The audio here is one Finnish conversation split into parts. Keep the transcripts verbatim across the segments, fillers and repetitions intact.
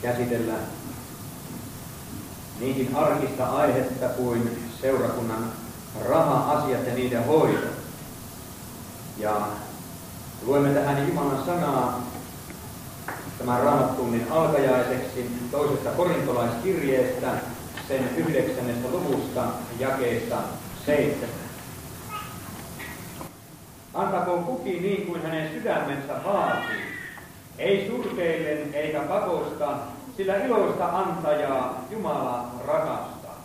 käsitellä niinkin arkista aihetta kuin seurakunnan raha-asiat ja niiden hoito. Ja luemme tähän Jumalan sanaa tämän raamattuunnin alkajaiseksi toisesta korintolaiskirjeestä, sen yhdeksännestä luvusta, jakeesta seitsemän. Antakoon kukin niin kuin hänen sydämensä vaatii, ei surkeillen eikä pakosta, sillä iloista antajaa Jumala rakastaa.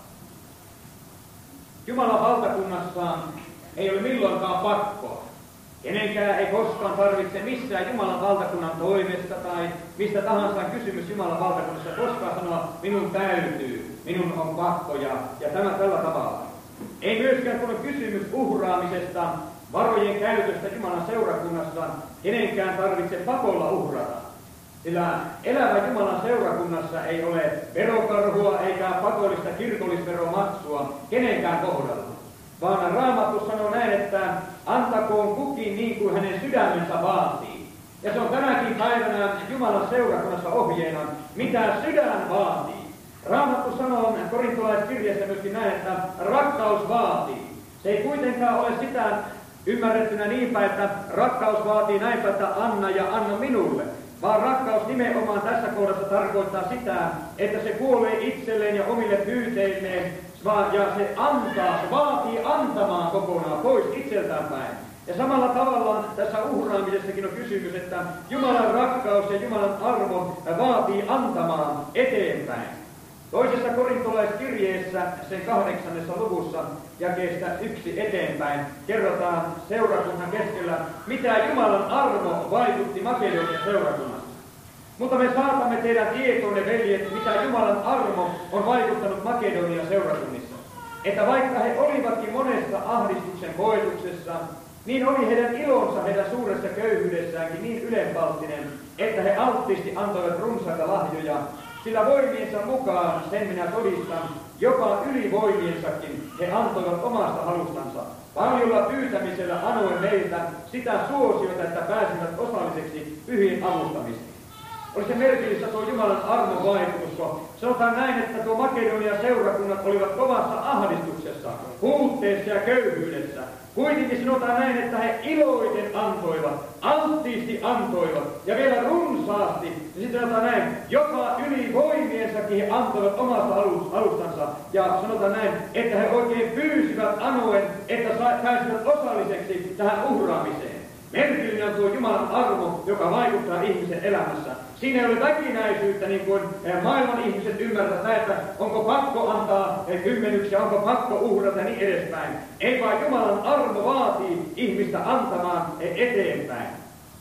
Jumalan valtakunnassaan ei ole milloinkaan pakkoa. Kenenkään ei koskaan tarvitse missään Jumalan valtakunnan toimesta tai mistä tahansa kysymys Jumalan valtakunnassa koskaan sanoa, minun täytyy, minun on pakko ja, ja tämä tällä tavalla. Ei myöskään kun on kysymys uhraamisesta, varojen käytöstä Jumalan seurakunnassa, kenenkään tarvitse pakolla uhrata. Sillä elävä Jumalan seurakunnassa ei ole verokarhua eikä pakollista kirkollisveromaksua kenenkään kohdalla. Vaan Raamattu sanoo näin, että antakoon kukin niin kuin hänen sydämensä vaatii. Ja se on tänäkin päivänä Jumalan seurakunnassa ohjeena, mitä sydän vaatii. Raamattu sanoo korintolaiskirjassa myöskin näin, että rakkaus vaatii. Se ei kuitenkaan ole sitä ymmärrettynä niinpä, että rakkaus vaatii näinpä, että anna ja anna minulle. Vaan rakkaus nimenomaan tässä kohdassa tarkoittaa sitä, että se kuolee itselleen ja omille pyyteilleen, ja se antaa, se vaatii antamaan kokonaan pois itseltään päin. Ja samalla tavalla tässä uhraamisessakin on kysymys, että Jumalan rakkaus ja Jumalan arvo vaatii antamaan eteenpäin. Toisessa korintolaiskirjeessä, sen kahdeksannessa luvussa, jakeesta yksi eteenpäin, kerrotaan seurakunnan keskellä, mitä Jumalan arvo vaikutti Makedonian seurakunnassa. Mutta me saatamme teidän tietoonne, veljet, mitä Jumalan armo on vaikuttanut Makedonian seurakunnissa. Että vaikka he olivatkin monessa ahdistuksen koetuksessa, niin oli heidän ilonsa heidän suuressa köyhyydessäänkin niin ylenpalttinen, että he alttiisti antoivat runsaita lahjoja, sillä voimiensa mukaan, sen minä todistan, jopa yli voimiensakin he antoivat omasta halustansa, paljolla pyytämisellä anoen meiltä sitä suosiota, että pääsivät osalliseksi pyhien avustamiseen. Oli se merkillistä tuo Jumalan armon vaikutus, kun sanotaan näin, että tuo Makedonian seurakunnat olivat kovassa ahdistuksessa, puutteessa ja köyhyydessä. Kuitenkin sanotaan näin, että he iloiten antoivat, alttiisti antoivat ja vielä runsaasti. Ja sitten sanotaan näin, jopa yli voimiensakin he antoivat omasta alustansa. Ja sanotaan näin, että he oikein pyysivät anoen, että pääsivät osalliseksi tähän uhraamiseen. Merkillinen on tuo Jumalan armo, joka vaikuttaa ihmisen elämässä. Siinä ei ole väkinäisyyttä, niin kuin maailman ihmiset ymmärtävät, että onko pakko antaa kymmenyksiä, onko pakko uhrata ja niin edespäin. Ei vaan Jumalan armo vaatii ihmistä antamaan eteenpäin.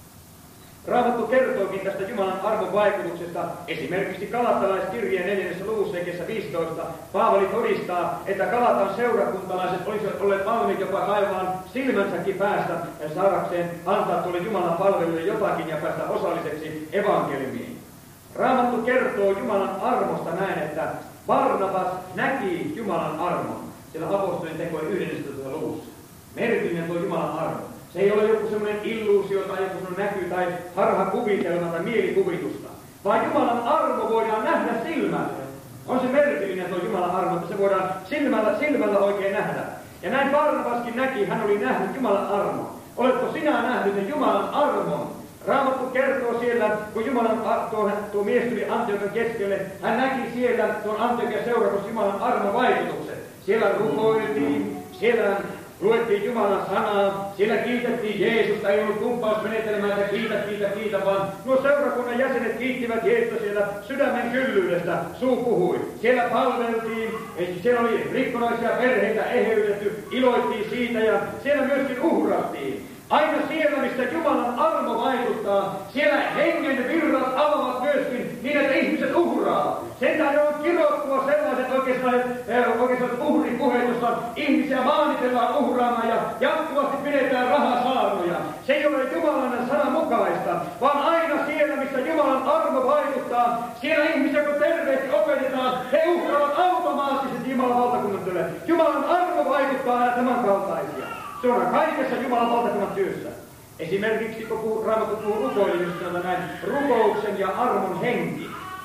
Raamattu kertookin tästä Jumalan arvon vaikutuksesta. Esimerkiksi Galattalaiskirjeen neljännessä luvussa jakeessa viisitoista Paavali todistaa, että Galatan seurakuntalaiset olisivat olleet valmiit jopa kaivamaan silmänsäkin päästä saadakseen antaa tuolle Jumalan palveluille jotakin ja päästä osalliseksi evankeliumiin. Raamattu kertoo Jumalan armosta näin, että Barnabas näki Jumalan armon siellä apostolien tekojen yhdennessätoista luvussa. Merkillinen tuo Jumalan armo. Se ei ole joku semmoinen illuusio tai joku semmoinen näky tai harhakuvitelma tai mielikuvitusta, vaan Jumalan armo voidaan nähdä silmällä. On se merkillinen tuo Jumalan armo, että se voidaan silmällä, silmällä oikein nähdä. Ja näin Barnabaskin näki, hän oli nähnyt Jumalan armon. Oletko sinä nähnyt sen Jumalan armon? Raamattu kertoo siellä, kun Jumalan tuo, tuo mies tuli Antiokian keskelle, hän näki siellä tuon Antiokian seurakunnassa Jumalan armon vaikutukset. Siellä rukoiltiin, siellä luettiin Jumalan sanaa, siellä kiitettiin Jeesusta, ei ollut kumppausmenetelmää, että kiitä, kiitä, kiitä, vaan nuo seurakunnan jäsenet kiittivät Jeesusta siellä sydämen kyllyydestä, suu puhui. Siellä palveltiin, siellä oli rikkonaisia perheitä eheytetty, iloittiin siitä ja siellä myöskin uhrattiin. Aina siellä, mistä Jumalan armo vaikuttaa, siellä hengen virrat avaavat myöskin niin, että ihmiset uhraa. Sen tähden on kirottua sellaiset oikeastaan, oikeastaan uhripuheet, jossa ihmisiä maanitellaan uhraamaan ja jatkuvasti pidetään rahasaarnoja. Se ei ole Jumalan sanan mukaista, vaan aina siellä, missä Jumalan armo vaikuttaa, siellä ihmisiä, kun terveesti opetetaan, he uhraavat automaattisesti Jumalan valtakunnan työlle. Jumalan armo vaikuttaa aina tämän kaltaisia. Se on kaikessa Jumalan valtakunnan työssä. Esimerkiksi kun Raamattu puhuu rukoilemisesta, näin rukouksen ja armon henki.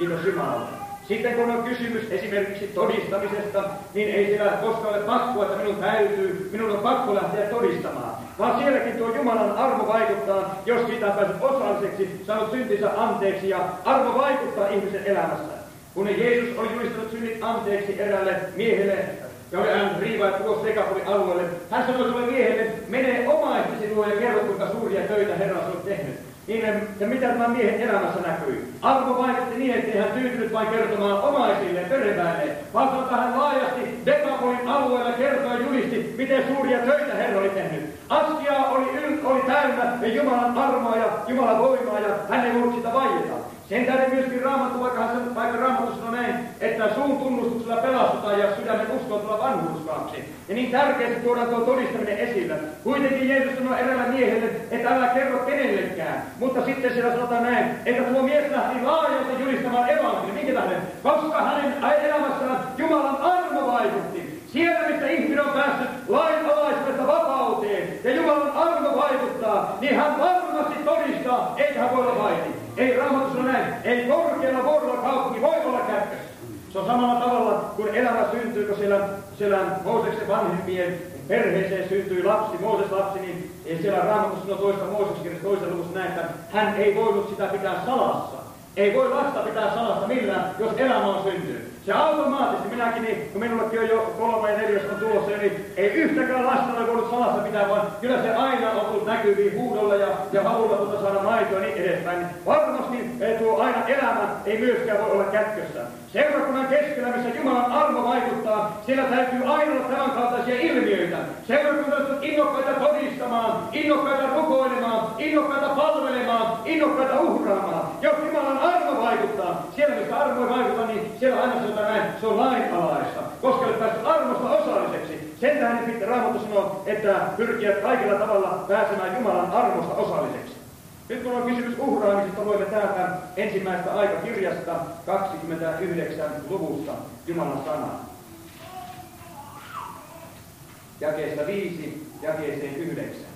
Kiitos Jumalalle. Sitten kun on kysymys esimerkiksi todistamisesta, niin ei siellä koskaan ole pakkoa, että minun täytyy, minun on pakko lähteä todistamaan. Vaan sielläkin tuo Jumalan armo vaikuttaa, jos siitä on päässyt osalliseksi, saanut syntinsä anteeksi, ja armo vaikuttaa ihmisen elämässä. Kun Jeesus oli julistanut synnit anteeksi eräälle miehelle, ja hän riivaa tuossa Dekapolin alueelle, hän sanoi tuolle miehelle, mene omaistesi luo ja kerro, kuinka suuria töitä Herra on tehnyt. Niin, ja mitä tämän miehen elämässä näkyi? Arvo vaikutti niin, ettei hän tyytynyt vain kertomaan omaisilleen, perheväelle, vaan sanoi, hän laajasti Dekapolin alueella kertoi ja julisti, miten suuria töitä Herra oli tehnyt. Askia oli, yl, oli täynnä ja Jumalan armoa ja Jumalan voimaa, ja hän ei voinut sitä vaieta. Sen tähden myöskin Raamattu, vaikka, hän, vaikka Raamattu sanoi näin, että suun tunnustuksella pelastutaan ja sydämen uskon tulla vanhurskaaksi. Ja niin tärkeästi tuodaan tuo todistaminen esillä. Kuitenkin Jeesus sanoi eräällä miehelle, että älä kerro kenellekään. Mutta sitten siellä sanotaan näin, että tuo mies lähti laajalti julistamaan evankeliumia. Minkä tähden? Koska hänen elämässään Jumalan armo vaikutti. Siellä, missä ihminen on päässyt lainalaisuudesta vapauteen ja Jumalan armo vaikuttaa, niin hän varmasti todistaa, eikä hän voi olla vaiti. Ei Raamattu sano näin, ei korkealla vuorolla kaupunki voi olla kätkössä. Se on samalla tavalla, kun elämä syntyy, kun siellä, siellä Mooseksen vanhempien perheeseen syntyi lapsi, Mooses lapsi, niin siellä Raamattu sanoo toista Mooseksen toisessa luvussa näin, että hän ei voinut sitä pitää salassa. Ei voi lasta pitää salassa millään, jos elämä on syntynyt. Se automaattisesti, minäkin, niin, kun minullekin on jo kolme ja neljäs on tulossa, niin ei yhtäkään lasta ole voinut salassa pitää, vaan kyllä se aina on tullut näkyviin huudolla ja, ja halulla tuota saada maitoa ja niin edespäin. Niin varmasti tuo aina elämä ei myöskään voi olla kätkössä. Seurakunnan keskellä, missä Jumalan armo vaikuttaa, siellä täytyy aina olla tämän kaltaisia ilmiöitä. Seurakunnat ovat innokkaita todistamaan, innokkaita rukoilemaan, innokkaita palvelemaan, innokkaita uhraamaan. Jos Jumalan armo vaikuttaa, siellä missä armo ei vaikuta, niin siellä aina sanotaan näin, se on lainalaista, koska olet päässyt armosta osalliseksi. Sen tähden sitten Raamattu sanoo, että pyrkivät kaikilla tavalla pääsemään Jumalan armosta osalliseksi. Nyt kun on kysymys uhraamisesta, luemme täältä ensimmäisestä aikakirjasta kaksikymmentäyhdeksän luvusta Jumalan sanaa. Jakeesta viisi, jakeeseen yhdeksän.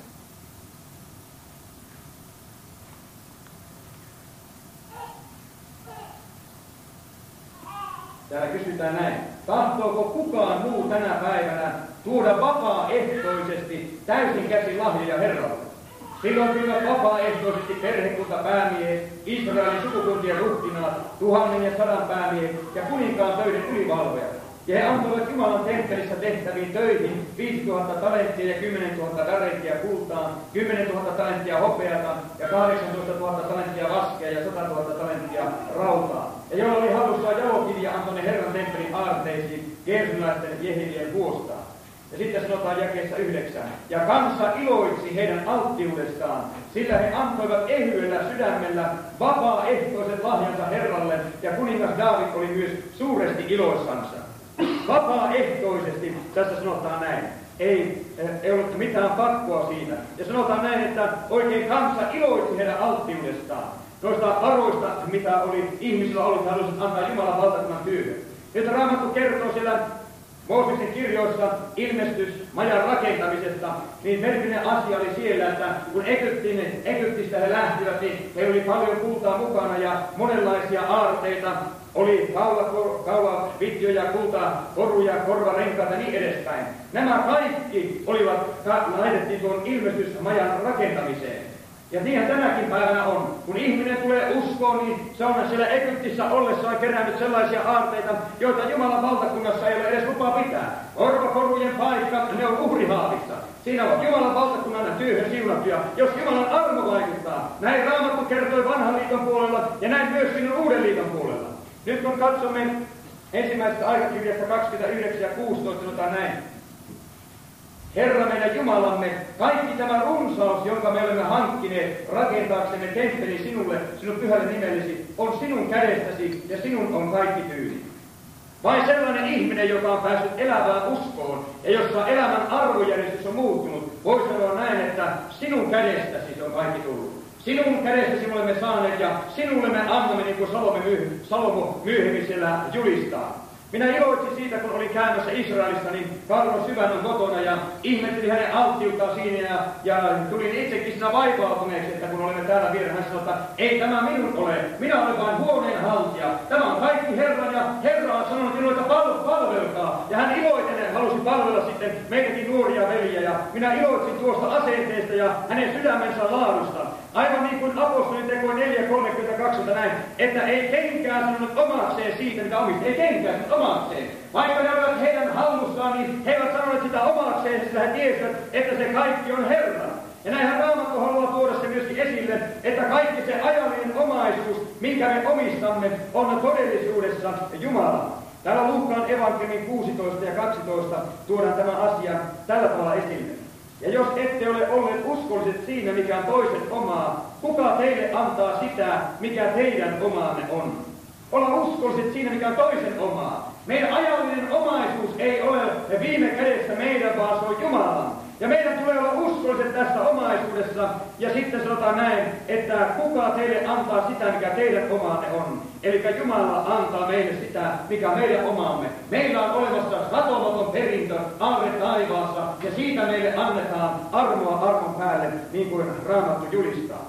Täällä kysytään näin. Tahtooko kukaan muu tänä päivänä tuoda vapaaehtoisesti täysin käsin lahjoja Herralle? Silloin tulivat vapaaehtoisesti perhekunta päämiehet, Israelin sukukuntien ruhtinaat, tuhannen ja sadan päämiehet ja kuninkaan töiden ylivalvojat. Ja he antoivat Jumalan temppelissä tehtäviin töihin viisituhatta talenttia ja kymmenentuhatta talenttia kultaa, kymmenentuhatta talenttia hopeata ja kahdeksantoistatuhatta talenttia vaskea ja satatuhatta talenttia rautaa. Ja joilla oli hallussaan jalokirja, antoi ne Herran temppelin aarteisiin gersonilaisten Jehilien huostaan. Ja sitten sanotaan jakeessa yhdeksän. Ja kansa iloitsi heidän alttiudestaan, sillä he antoivat ehyellä sydämellä vapaaehtoiset lahjansa Herralle, ja kuningas Daavid oli myös suuresti iloissansa. Vapaaehtoisesti, tässä sanotaan näin. Ei, ei ollut mitään pakkoa siitä. Ja sanotaan näin, että oikein kansa iloitsi heidän alttiudestaan. Noista varoista, mitä oli ihmisillä ollut, he halusivat antaa Jumalan valtakunnan työhön. Nyt Raamattu kertoo siellä Mooseksen kirjoissa ilmestysmajan rakentamisesta, niin merkillinen asia oli siellä, että kun Egyptin, Egyptistä he lähtivät, niin heillä oli paljon kultaa mukana ja monenlaisia aarteita. Oli kaulavitjoja, kultaa, koruja, korvarenkaita ja niin edespäin. Nämä kaikki olivat, laitettiin tuon ilmestysmajan rakentamiseen. Ja niinhän tänäkin päivänä on. Kun ihminen tulee uskoon, niin se on siellä Egyptissä ollessaan kerännyt sellaisia aarteita, joita Jumalan valtakunnassa ei ole edes lupaa pitää. Orvakorujen paikka, ne on uhrihaavissa. Siinä ovat Jumalan valtakunnan työhön siunattuja, jos Jumalan armo vaikuttaa. Näin Raamattu kertoi vanhan liiton puolella ja näin myös sinun uuden liiton puolella. Nyt kun katsomme ensimmäisestä aikakirjasta kaksikymmentäyhdeksän ja kuusitoista, sanotaan näin. Herra meidän Jumalamme, kaikki tämä runsaus, jonka me olemme hankkineet rakentaaksemme temppeli sinulle, sinun pyhälle nimellesi, on sinun kädestäsi ja sinun on kaikki tyyli. Vain sellainen ihminen, joka on päässyt elävään uskoon ja jossa elämän arvojärjestys on muuttunut, voi sanoa näin, että sinun kädestäsi on kaikki tullut. Sinun kädestäsi me olemme saaneet ja sinulle me annamme, niin kuin Salomo, myy- Salomo myöhemmin siellä julistaa. Minä iloitsin siitä, kun olin käymässä Israelissa, niin Karlo Syvän on kotona ja ihmetteli hänen alttiuttaan siinä ja, ja tulin itsekin siinä vaivautuneeksi, että kun olemme täällä vielä, hän sanoi, että ei tämä minun ole, minä olen vain huoneen haltija, tämä ja hän iloiten halusi palvella sitten meitäkin nuoria veljiä, ja minä iloitsin tuosta asenteesta ja hänen sydämensä laadusta. Aivan niin kuin apostolin teko neljä kolmekymmentäkaksi näin, että ei kenkään sanonut omakseen siitä, mitä omista, ei kenkään sanonut omakseen. Vaikka ne olivat heidän hallussaan, niin he eivät sanoneet sitä omakseen, sillä he tiesivät, että se kaikki on Herran. Ja näinhän Raamattu haluaa tuoda se myöskin esille, että kaikki se ajallinen omaisuus, minkä me omistamme, on todellisuudessa Jumala. Täällä Luukkaan evankeliumin kuusitoista ja kaksitoista tuodaan tämä asia tällä tavalla esille. Ja jos ette ole olleet uskolliset siinä, mikä on toisen omaa, kuka teille antaa sitä, mikä teidän omaanne on? Olla uskolliset siinä, mikä on toisen omaa. Meidän ajallinen omaisuus ei ole viime kädessä meidän, vaan se on Jumalan. Ja meidän tulee olla uskolliset tässä omaisuudessa. Ja sitten sanotaan näin, että kuka teille antaa sitä, mikä teidän omaanne on. Eli Jumala antaa meille sitä, mikä on meidän omaamme. Meillä on olemassa satomaton perintö alle taivaassa, ja siitä meille annetaan armoa armon päälle, niin kuin Raamattu julistaa.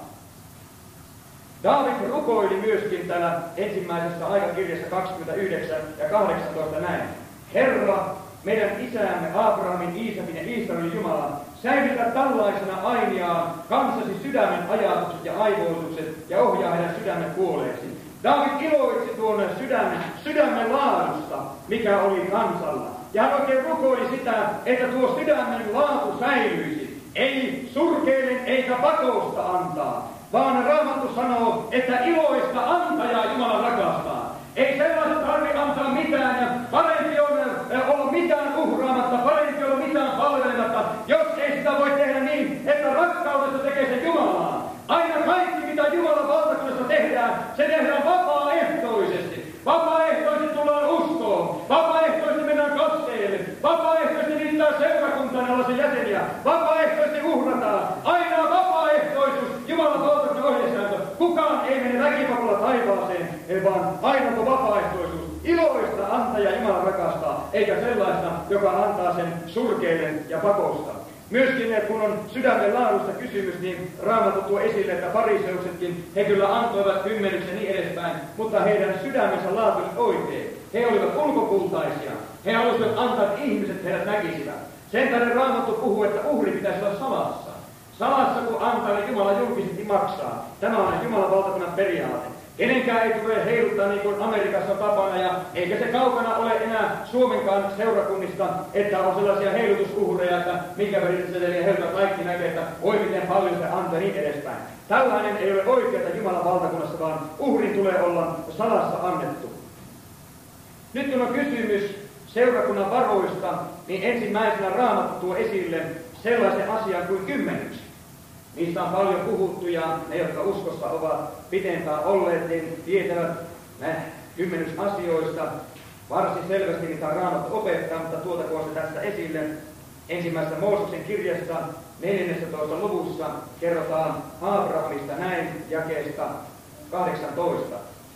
Daavid rukoili myöskin täällä ensimmäisessä aikakirjassa kaksikymmentäyhdeksän ja kahdeksantoista näin. Herra, meidän isäämme Abrahamin, Iisakin ja Israelin Jumala, säilytä tällaisena ainiaan kansasi sydämen ajatukset ja aivoitukset ja ohjaa heidän sydämen puoleesi. Daavid iloitsi tuon sydämen, sydämen laadusta, mikä oli kansalla. Ja hän oikein rukoili sitä, että tuo sydämen laatu säilyisi. Ei surkeiden eikä pakosta antaa, vaan Raamattu sanoo, että iloista antajaa Jumala rakastaa. Ei sellaista tarvitse antaa mitään, ja parempi on olla mitään uhraamatta, parempi olla mitään palvelematta, jos ei sitä voi tehdä niin, että rakkaudesta tekee se Jumalaan. Aina kaikki, mitä Jumalan valtakunnassa tehdään, se tehdään vapaaehtoisesti. Vapaaehtoisesti tullaan uskoon, vapaaehtoisesti mennään kasteelle, vapaaehtoisesti liittää seurakuntaan olla se jäseniä, vapaaehtoisesti uhrataan. Aina vapaaehtoisuus, Jumalan valtakunnan ohjesääntö. Kukaan ei mene väkipakolla taivaaseen, vaan aina tuo vapaaehtoisuus. Iloista antaja Jumala rakastaa, eikä sellaista, joka antaa sen surkeiden ja pakosta. Myöskin kun on sydämen laadusta kysymys, niin Raamattu tuo esille, että fariseuksetkin, he kyllä antoivat kymmenyksen niin edespäin, mutta heidän sydämensä laatu oli oikein. He olivat ulkokultaisia. He halusivat antaa, että ihmiset heidät näkisivät. Sen tähden Raamattu puhuu, että uhri pitäisi olla salassa. Salassa kun antaa, niin Jumala julkisesti maksaa. Tämä on Jumalan valtakunnan periaate. Kenenkään ei tule heiluttaa niin kuin Amerikassa on tapana, ja eikä se kaukana ole enää Suomenkaan seurakunnista, että on sellaisia heilutusuhreja, että minkä veriseteliä heilutat kaikki näkee, että voi miten paljon se antaa niin edespäin. Tällainen ei ole oikeaa Jumalan valtakunnassa, vaan uhrin tulee olla salassa annettu. Nyt kun on kysymys seurakunnan varoista, niin ensimmäisenä Raamattu tuo esille sellaisen asian kuin kymmenyksen. Niistä on paljon puhuttu, ja ne, jotka uskossa ovat pitempään olleet, niin tietävät kymmenysasioista varsin selvästi, mitä Raamattu opettaa, mutta tuotakoon se tästä esille. Ensimmäisessä Mooseksen kirjassa neljännentoista luvussa kerrotaan Abrahamista näin jakeesta kahdeksantoista.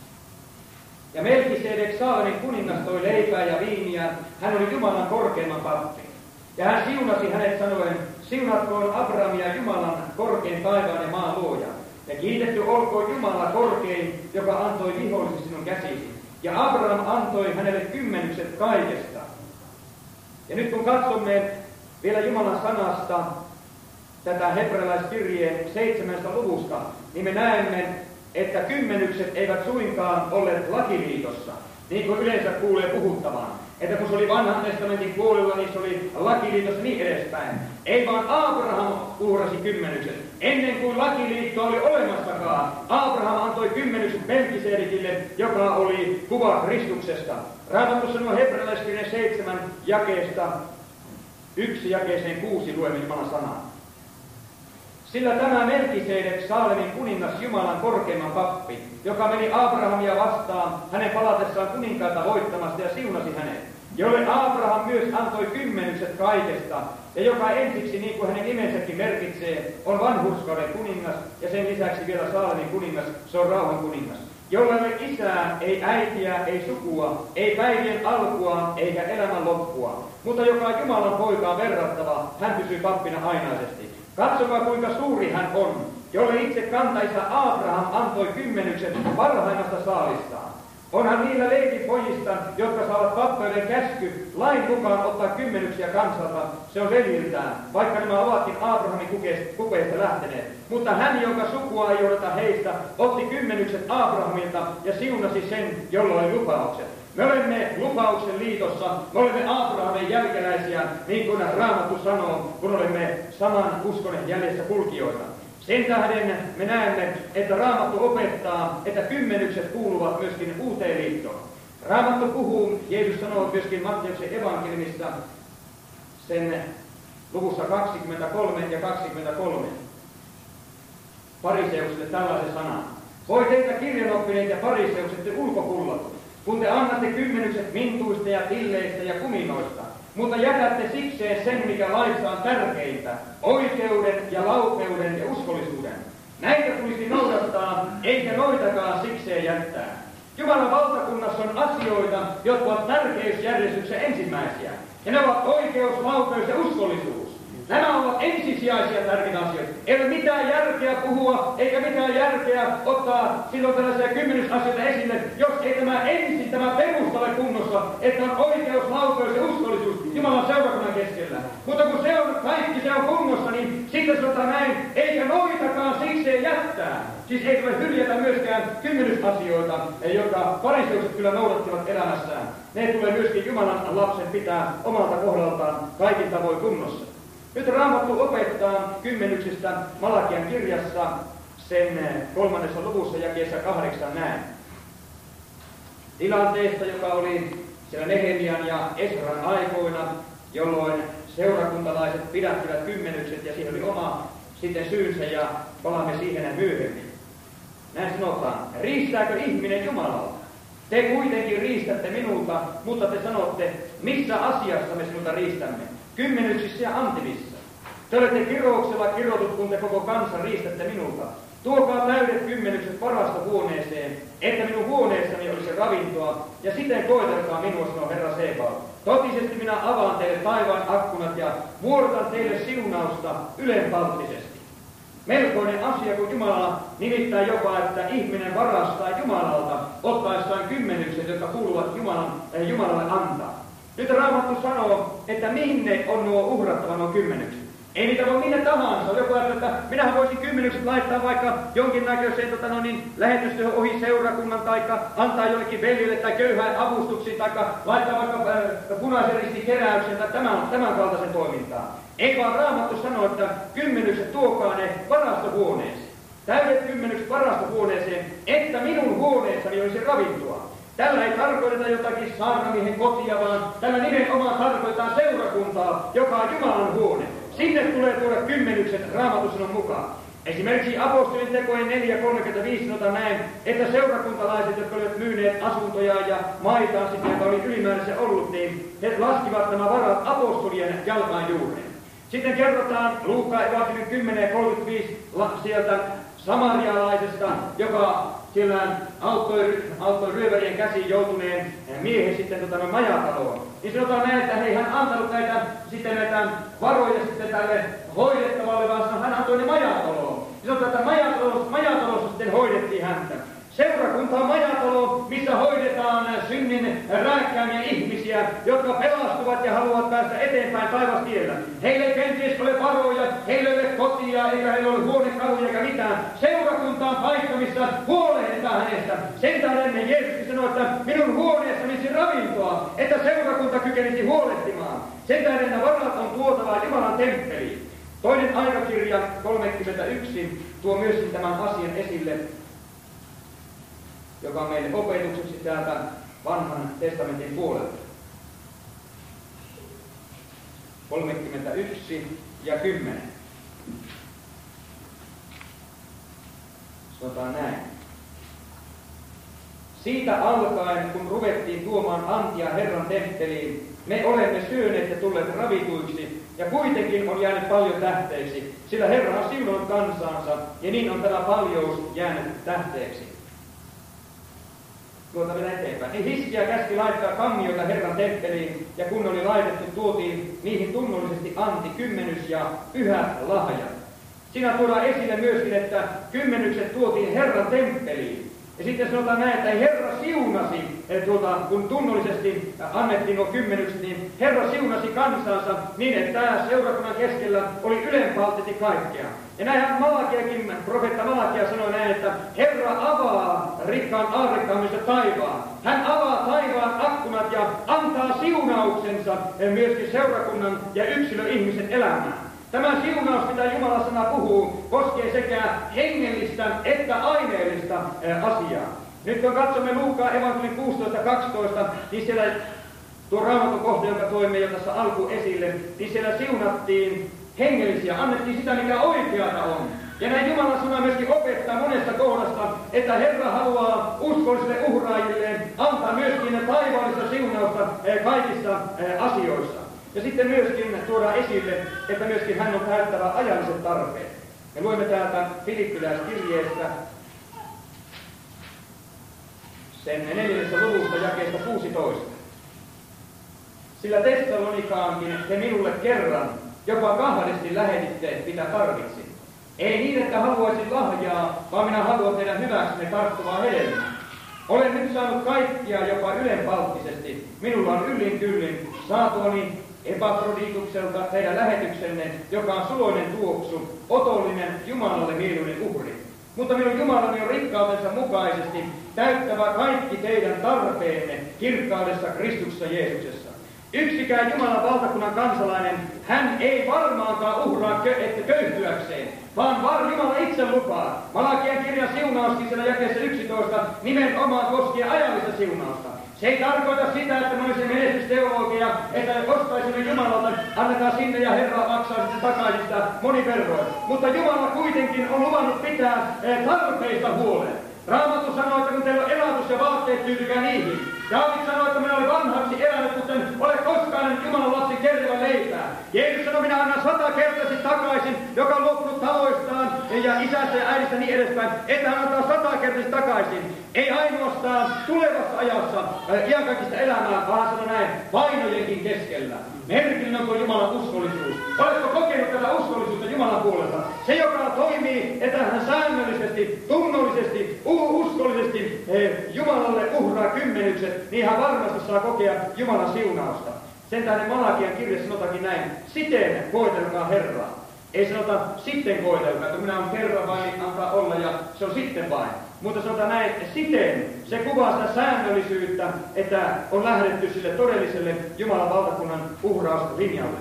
Ja Melkisedek Saalemin kuningas toi leipää ja viiniä, hän oli Jumalan korkeimman pappi. Ja hän siunasi hänet sanoen, siunatkoon Abrahamia Jumalan korkein taivaan ja maan luoja. Ja kiitetty olkoon Jumala korkein, joka antoi vihollisesti sinun käsisi. Ja Abraham antoi hänelle kymmenykset kaikesta. Ja nyt kun katsomme vielä Jumalan sanasta tätä hebrealaiskirjeen seitsemästä luvusta, niin me näemme, että kymmenykset eivät suinkaan olleet lakiliitossa, niin kuin yleensä kuulee puhuttavan. Että kun se oli vanhan testamentin puolella, niin se oli lakiliitossa niin edespäin. Ei vaan Abraham uhrasi kymmenykset. Ennen kuin lakiliitto oli olemassakaan, Abraham antoi kymmenykset Melkisedekille, joka oli kuva Kristuksesta. Raamattu sanoo hebrealaiskirjeen seitsemän jakeesta yksi jakeeseen kuusi luemme Jumalan sanaa. Sillä tämä Melkisedek, Saalemin kuningas, Jumalan korkeimman pappi, joka meni Abrahamia vastaan hänen palatessaan kuninkaita voittamasta ja siunasi hänet, jolle Abraham myös antoi kymmenykset kaikesta, ja joka ensiksi, niin kuin hänen nimensäkin merkitsee, on vanhurskauden kuningas, ja sen lisäksi vielä Saalemin kuningas, se on rauhan kuningas, jolle ei ole isää, ei äitiä, ei sukua, ei päivien alkua, eikä elämän loppua, mutta joka on Jumalan poikaan verrattava, hän pysyy pappina ainaisesti. Katsokaa, kuinka suuri hän on, jolle itse kantaisa Abraham antoi kymmenykset parhaimmasta saalistaan. Onhan niillä Leevin pojista, jotka saavat pappeuden käsky lain mukaan ottaa kymmenyksiä kansalta, se on veljiltään, vaikka nämä ovatkin Abrahamin kupeista lähteneet. Mutta hän, jonka sukua ei johdata heistä, otti kymmenykset Abrahamilta ja siunasi sen, jolla oli lupaukset. Me olemme lupauksen liitossa, me olemme Abrahamin jälkeläisiä, niin kuin Raamattu sanoo, kun olemme saman uskon jäljessä kulkijoita. Sen tähden me näemme, että Raamattu opettaa, että kymmenykset kuuluvat myöskin uuteen liittoon. Raamattu puhuu, Jeesus sanoo myöskin Matteuksen evankeliumissa sen luvussa kaksikymmentäkolme ja kaksikymmentäkolme. Fariseuksille tällaisen sanan. Voi teitä kirjanoppineet ja fariseukset te ulkopullot, kun te annatte kymmenykset mintuista ja tilleistä ja kuminoista, mutta jätätte sikseen sen, mikä laissa on tärkeintä, oikeuden ja laupeuden ja uskollisuuden. Näitä tulisi noudattaa, eikä noitakaan sikseen jättää. Jumalan valtakunnassa on asioita, jotka ovat tärkeysjärjestyksen ensimmäisiä, ja ne ovat oikeus, laupeus ja uskollisuus. Nämä ovat ensisijaisia tärkeitä asioita. Ei ole mitään järkeä puhua, eikä mitään järkeä ottaa silloin tällaisia kymmenysasioita esille, jos ei tämä ensin tämä perusta ole kunnossa, että on oikeus, laupeus ja uskollisuus Jumalan seurakunnan keskellä. Mutta kun se on, kaikki se on kunnossa, niin sitten sanotaan näin, eikä noitakaan sikseen jättää. Siis ei tule hyljätä myöskään kymmenysasioita, jotka fariseukset kyllä noudattivat elämässään. Ne tulee myöskin Jumalan lapsen pitää omalta kohdaltaan kaikin tavoin kunnossa. Nyt Raamattu opettaa kymmenyksestä Malakian kirjassa sen kolmannessa luvussa jakeessa kahdeksan näin. Tilanteesta, joka oli siellä Nehemian ja Esran aikoina, jolloin seurakuntalaiset pidättivät kymmenykset ja siihen oli oma sitten syynsä ja palaamme siihen myöhemmin. Näin sanotaan, riistääkö ihminen Jumalalta? Te kuitenkin riistätte minulta, mutta te sanotte, missä asiassa me sinulta riistämme? Kymmenyksissä ja antimissa. Te olette kirouksella kirotut, kun te koko kansa riistätte minulta. Tuokaa täydet kymmenykset varastohuoneeseen, että minun huoneessani olisi ravintoa, ja siten koetelkaa minua, sanoo Herra Sebaot. Totisesti minä avaan teille taivaan akkunat ja vuorotan teille siunausta ylenpalttisesti. Melkoinen asia, kun Jumala nimittää jopa, että ihminen varastaa Jumalalta ottaessaan kymmenykset, jotka kuuluvat Jumalan, äh, Jumalalle antaa. Nyt Raamattu sanoo, että minne on nuo uhrattava nuo kymmenykset. Ei niitä voi minne tahansa. Joku ajattelee, että minähän voisin kymmenykset laittaa vaikka jonkinnäköiseen tota, no niin, lähetystyöhön ohi seurakunnan, tai antaa jollekin veljille tai köyhään avustuksiin, tai laittaa vaikka äh, punaisen ristin keräyksen tai tämän, tämän kaltaisen toimintaan. Ei vaan Raamattu sanoo, että kymmenykset tuokaa ne varastohuoneeseen. Täydet kymmenykset varastohuoneeseen, että minun huoneessani olisi ravintoa. Tällä ei tarkoiteta jotakin saarnamiehen kotia, vaan tällä nimenomaan tarkoitetaan seurakuntaa, joka on Jumalan huone. Sinne tulee tuoda kymmenykset Raamatusanon mukaan. Esimerkiksi apostolin tekojen neljä kolmekymmentäviisi sanotaan näin, että seurakuntalaiset, jotka olivat myyneet asuntoja ja maitaan sitten, jotka oli ylimääräisiä ollut, niin he laskivat nämä varat apostolien jalkaan juureen. Sitten kerrotaan Luukkaan evankeliumin kymmenen kolmekymmentäviisi sieltä samarialaisesta, joka siellä auttoi, auttoi ryövärien käsiin joutuneen miehen sitten tota, majataloon. Niin sanotaan näin, että hei, hän antanut näitä, sitten näitä varoja sitten tälle hoidettavalle, vaan hän antoi ne majataloon. Niin sanotaan, että majatalossa, majatalossa sitten hoidettiin häntä. Seurakunta on majatalo, missä hoidetaan synnin rääkkäämiä ihmisiä, jotka pelastuvat ja haluavat päästä eteenpäin taivastiellä. Heillä ei kenties ole varoja, heillä ei ole kotia, eikä heillä ole huonekaluja eikä mitään. Seurakunta on paikka, missä huolehditaan hänestä. Sen tähden Jeesus sanoi, että minun huoneessani olisi ravintoa, että seurakunta kykenisi huolehtimaan. Sen tähden nämä varat on tuotava Jumalan temppeliin. Toinen aikakirja kolmekymmentäyksi tuo myös tämän asian esille, joka on meille opetukseksi täältä vanhan testamentin puolelta. kolmekymmentäyksi ja kymmenen. Sanotaan näin. Siitä alkaen, kun ruvettiin tuomaan antia Herran temppeliin, me olemme syöneet ja tulleet ravituiksi, ja kuitenkin on jäänyt paljon tähteeksi, sillä Herra on siunannut kansaansa, ja niin on tämä paljous jäänyt tähteeksi. Tuota vielä eteenpäin. Niin Hiskia käski laittaa kammioita Herran temppeliin, ja kun oli laitettu, tuotiin niihin tunnollisesti anti, kymmenys ja pyhät lahjat. Siinä tuodaan esille myöskin, että kymmenykset tuotiin Herran temppeliin. Ja sitten sanotaan näin, että ei Herra siunasi, tuota, kun tunnollisesti annettiin nuo kymmenykset, niin Herra siunasi kansansa niin, että tämä seurakunnan keskellä oli ylenpalttisesti kaikkea. Ja näinhän Malakiakin, profeetta Malakia sanoi näin, että Herra avaa rikkaan aarrikkaamista taivaan. Hän avaa taivaan akkunat ja antaa siunauksensa myöskin seurakunnan ja yksilöihmisen elämään. Tämä siunaus, mitä Jumalan sana puhuu, koskee sekä hengellistä että aineellista asiaa. Nyt kun katsomme Luukaan evankeliumin kuusitoista kaksitoista, niin siellä tuo raamatun kohta, jonka toimme jo tässä alkuun esille, niin siellä siunattiin hengellisiä, annettiin sitä, mikä oikeata on. Ja näin Jumalan sana myöskin opettaa monesta kohdasta, että Herra haluaa uskollisille uhraajille antaa myöskin taivaallista siunausta kaikissa asioissa. Ja sitten myöskin tuodaan esille, että myöskin hän on täyttävä ajalliset tarpeet. Me luemme täältä Filippiläiskirjeestä sen neljännestä luvusta jakeesta kuusitoista. Sillä Tessalonikaankin te minulle kerran jopa kahdesti lähetitte, mitä tarvitsin. Ei niin, että haluaisin lahjaa, vaan minä haluan tehdä hyväksenne tarttuvaa hedelmää. Olen nyt saanut kaikkia jopa ylenpalttisesti. Minulla on yllin kyllin saatuani Epafroditukselta teidän lähetyksenne, joka on suloinen tuoksu, otollinen Jumalalle mieluinen uhri. Mutta minun Jumalani on rikkautensa mukaisesti täyttävä kaikki teidän tarpeenne kirkkaudessa Kristuksessa Jeesuksessa. Yksikään Jumalan valtakunnan kansalainen, hän ei varmaankaan uhraa kö- että köyhtyäkseen, vaan var Jumala itse lupaa. Malakian kirjan siunauskin siellä jakeessa yksitoista nimenomaan koskee ajallista siunausta. Se ei tarkoita sitä, että me olisimme menestysteologia, että ostaisimme Jumalalta, annetaan sinne ja Herra maksaa sitten takaisin sitä monin verroin. Mutta Jumala kuitenkin on luvannut pitää tarpeista huolen. Raamattu sanoo, että kun teillä on elatus ja vaatteet, tyytykää niihin. Daavid sanoi, että minä olen vanhaksi elänyt, kuten ole koskaan Jumalan lapsi kerjävä leipää. Jeesus sanoi, minä annan satakertaisesti takaisin, joka on loppunut taloistaan ja isästä ja äidistä niin edespäin, että hän antaa satakertaisesti takaisin. Ei ainoastaan tulevassa ajassa äh, iankaikkista elämää, vaan sanoi näin, vainojenkin keskellä. Merkillinen on tuo Jumalan uskollisuus. Oletko kokenut tätä uskollisuutta Jumalan puolelta? Se, joka toimii, että hän säännöllisesti, tunnollisesti, uskollisesti eh, Jumalalle uhraa kymmenykset, niin hän varmasti saa kokea Jumalan siunausta. Sen tähden Malakian kirjassa sanotakin näin, siten koetelkaa Herraa. Ei sanota sitten koetelkaa, että minä olen Herra vain, niin antaa olla ja se on sitten vain. Mutta sanotaan näin, että siten se kuvaa sitä säännöllisyyttä, että on lähdetty sille todelliselle Jumalan valtakunnan uhrauslinjalle.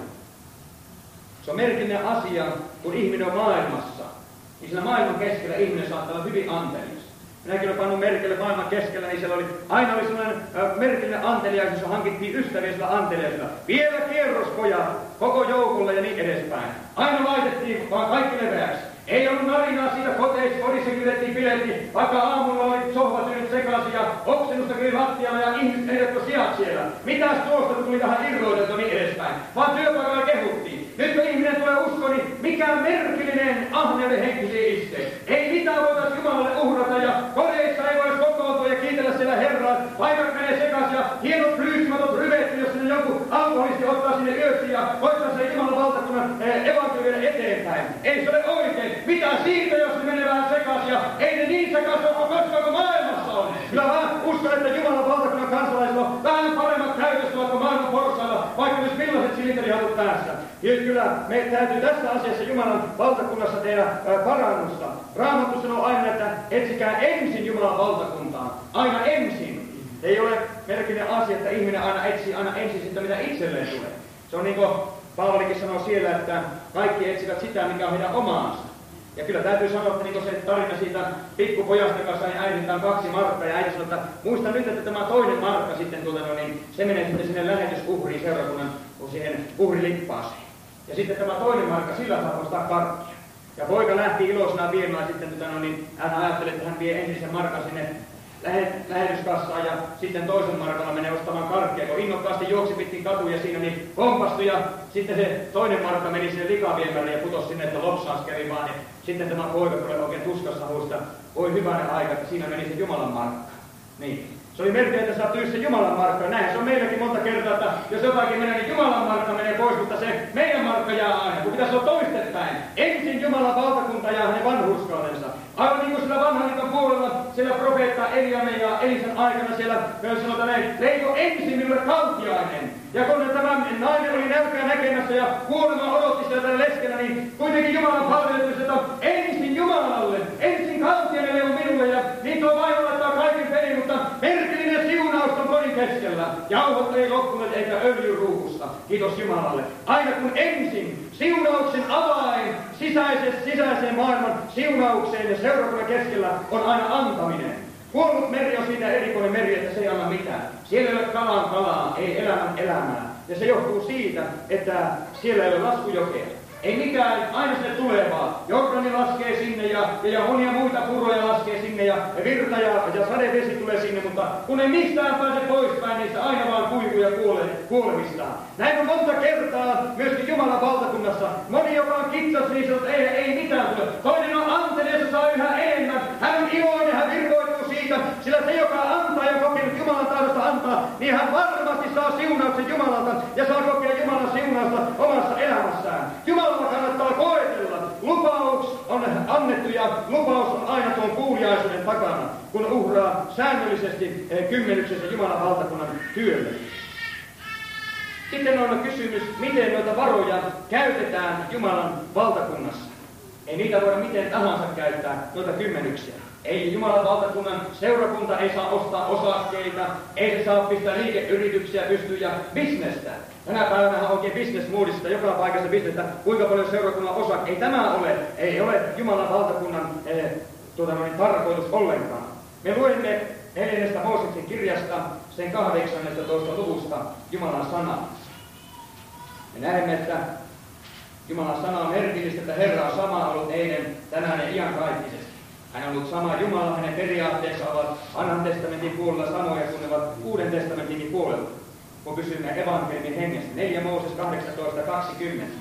Se on merkillinen asia, kun ihminen on maailmassa. Niin sillä maailman keskellä ihminen saattaa olla hyvin antelias. Minäkin olen pannut merkille maailman keskellä, niin siellä oli, aina oli sellainen äh, merkillinen anteliaisuus, jossa hankittiin ystäviä sillä anteliaisilla. Vielä kierrospojat koko joukolle ja niin edespäin. Aina laitettiin vaan kaikki leveäksi. Ei ollut narinaa siitä koteissa, kodissa pidettiin piletti, vaikka aamulla oli sohvatynyt sekaisin ja oksennusta kyllä lattialla ja ihmiset ehdotko sijat siellä. Mitäs tuosta, kun tuli vähän irroitettu niin edespäin. Vaan työpaikalla kehuttiin. Nyt kun ihminen tulee uskoon, niin mikä merkillinen ahneuden henkisiä iskee. Ei mitään voitaisiin Jumalalle uhrata ja kodeissa ei voisi kokoontua ja kiitellä siellä Herraa. Paikat menee sekaisin ja hienot ryysimatot ryvetty, jos sinne joku alkoholisti ottaa sinne yöksi ja hoitaa sen Jumalan valtakunnan eh, evankeliumia eteenpäin. Ei se ole oikein. Mitä siitä, jos ne menee vähän sekaisin ja ei ne niin sekaisin ole koskaan kuin maailmassa on. Kyllä mä uskon, että Jumalan valtakunnan kansalaisilla on vähän paremmat käytössä kuin maailman porsailla, vaikka myös millaiset silinterihatut päässä. Ja kyllä me täytyy tässä asiassa Jumalan valtakunnassa tehdä ää, parannusta. Raamattu sanoo aina, että etsikää ensin Jumalan valtakuntaa. Aina ensin. Ei ole merkillinen asia, että ihminen aina etsii aina ensin sitä, mitä itselleen tulee. Se on niin kuin Paavalikin sanoo siellä, että kaikki etsivät sitä, mikä on heidän omaansa. Ja kyllä täytyy sanoa, että niin se tarina siitä pikkupojasta, joka sai äidiltään kaksi markkaa, ja äiti sanoi, että muista nyt, että tämä toinen markka sitten, tuota, no, niin se menee sitten sinne lähetysuhriin seurakunnan siihen uhrilippaaseen. Ja sitten tämä toinen markka, sillä saa ostaa karkkia. Ja poika lähti iloisena viemään sitten, tuota, no, niin hän ajatteli, että hän vie ensin sen markan sinne lähetyskassaan ja sitten toisen markalla menee ostamaan karkkia, kun innokkaasti juoksi pitkin katuja siinä, niin kompastui ja sitten se toinen markka meni sinne likaviemälle ja putosi sinne, että lopsaas kävi vaan. Ja sitten tämä poika tulee oikein tuskassa huusta, voi hyvänen aika, että siinä meni se Jumalan markka. Niin. Se oli melkein, että saa tyyssi Jumalan markka. Näinhän se on meilläkin monta kertaa, että jos jotakin menee, niin Jumalan markka menee pois, mutta se meidän markka jää aina, kun pitäisi olla toistepäin. Ensin Jumalan valtakunta ja hänen vanhurskautensa. Aivan niin kuin sillä vanhan liiton puolella, siellä profeetta Eliamen ja Elisan aikana siellä myös sanotaan näin, leiko ensin minulle kaltiainen. Ja kun tämä nainen oli nälkää näkemässä ja kuolema odotti siellä tällä leskellä, niin kuitenkin Jumalan palvelijoitus, että ensin Jumalalle, ensin kaltiainen leu minulle, ja niin tuo vaimo laittaa kaiken pelin, mutta merkillinen siunaus on kodin keskellä. Jauhot ei loppuneet eikä öljy ruuhusta. Kiitos Jumalalle. Aina kun ensin siunauksen avain sisäiseen, sisäiseen maailman siunaukseen ja seurakunnan keskellä on aina antaminen. Kuollut meri on siitä erikoinen meri, että se ei anna mitään. Siellä ei ole kalan kalaa, ei elämän elämää. Ja se johtuu siitä, että siellä ei ole laskujokea. Ei mikään, aina se tulee vaan. Jordani laskee sinne ja, ja, ja monia muita puroja laskee sinne ja, ja virta ja, ja sadevesi tulee sinne, mutta kun ei mistään pääse poispäin, niin se aina vaan kuivuu ja kuolee, kuolemistaan. Näin on monta kertaa myöskin Jumalan valtakunnassa. Moni, joka on kitsas, niin sanoo, että ei, ei mitään tule. Toinen on antelias, saa yhä enemmän. Hän on iloinen, hän virvoituu siitä, sillä se, joka antaa ja kokenut Jumalan tahdosta antaa, niin hän varmasti saa siunauksen Jumalalta ja saa kokea Jumalan siunausta omassa elämässään. Jumalalla kannattaa koetella. Lupaus on annettu ja lupaus on aina tuon kuuliaisuuden takana, kun uhraa säännöllisesti kymmenyksensä Jumalan valtakunnan työlle. Sitten on kysymys, miten noita varoja käytetään Jumalan valtakunnassa. Ei niitä voida miten tahansa käyttää, noita kymmenyksiä. Ei Jumalan valtakunnan seurakunta ei saa ostaa osakkeita, ei se saa pistää liikeyrityksiä pystyyn ja bisnestä. Tänä päivänä on oikein bisnesmuodista, joka paikassa bisnestä, kuinka paljon seurakunnan osak. Ei tämä ole, ei ole Jumalan valtakunnan eh, tuota noin, tarkoitus ollenkaan. Me luemme neljännestä Mooseksen kirjasta, sen kahdeksannestatoista luvusta Jumalan sanaa. Me näemme, että Jumalan sana on merkillistä, että Herra on sama ollut eilen, tänään ja iankaikkisesti. Hän on ollut sama Jumala, hänen periaatteensa ovat vanhan testamentin puolella samoja kuin ne ovat uuden testamentin puolella. Kun kysymme evankeliumin hengestä. neljäs Mooses kahdeksantoista kaksikymmentä.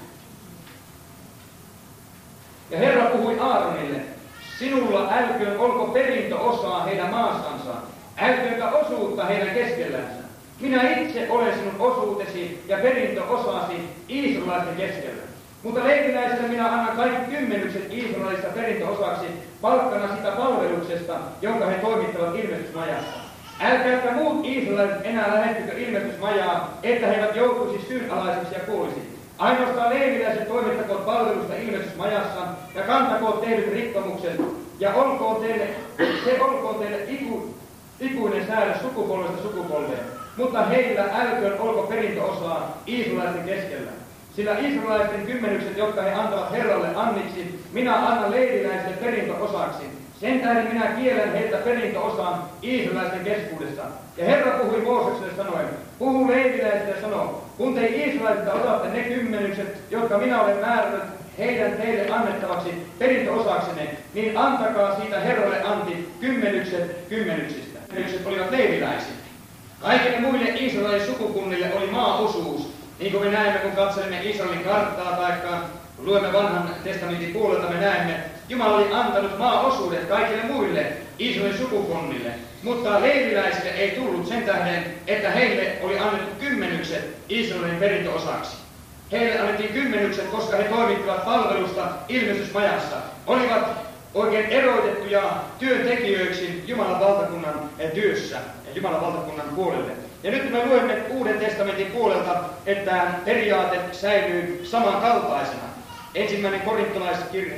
Ja Herra puhui Aaronille, sinulla älköön olko perintöosaa heidän maastansa, älköönkä osuutta heidän keskellänsä. Minä itse olen sinun osuutesi ja perintöosasi Israelisten keskellä. Mutta leviläisille minä annan kaikki kymmenykset Israelista perintöosaksi palkkana sitä palveluksesta, jonka he toimittavat ilmestysmajassa. Älkääkä muut israelit enää lähettykö ilmestysmajaa, että he eivät joutuisi syynalaisiksi ja kuolisi. Ainoastaan leviläiset toimittakoot palvelusta ilmestysmajassa ja kantakoot tehdyt rikkomukset, ja olkoon teille, se olkoon teille iku, ikuinen säädös sukupolvesta sukupolveen. Mutta heillä älköön olko perintöosaa Israelisten keskellä. Sillä israelaisten kymmenykset, jotka he antavat Herralle anniksi, minä annan leviläisille perintöosaksi. Sen tähden minä kiellän heiltä perintöosaan Israelaisten keskuudessa. Ja Herra puhui Moosekselle sanoen, puhu leviläisille ja sano, kun te Israelilta otatte ne kymmenykset, jotka minä olen määrännyt heidän teille annettavaksi perintöosaksenne, niin antakaa siitä Herralle anti kymmenykset kymmenyksistä. Kymmenykset olivat leviläisille. Kaikille muille Israelin sukukunnille oli maaosuus. Niin kuin me näemme, kun katselemme Israelin karttaa tai kun luemme vanhan testamentin puolelta, me näemme, Jumala oli antanut maaosuudet kaikille muille Israelin sukukunnille, mutta leviläisille ei tullut sen tähden, että heille oli annettu kymmenykset Israelin perintöosaksi. Heille annettiin kymmenykset, koska he toimittivat palvelusta ilmestysmajassa, olivat oikein erotettuja työntekijöiksi Jumalan valtakunnan työssä ja Jumalan valtakunnan puolelle. Ja nyt me luemme Uuden testamentin puolelta, että periaate säilyy samankaltaisena. Ensimmäinen korintolaiskirja,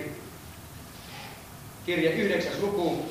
kirja yhdeksäs luku.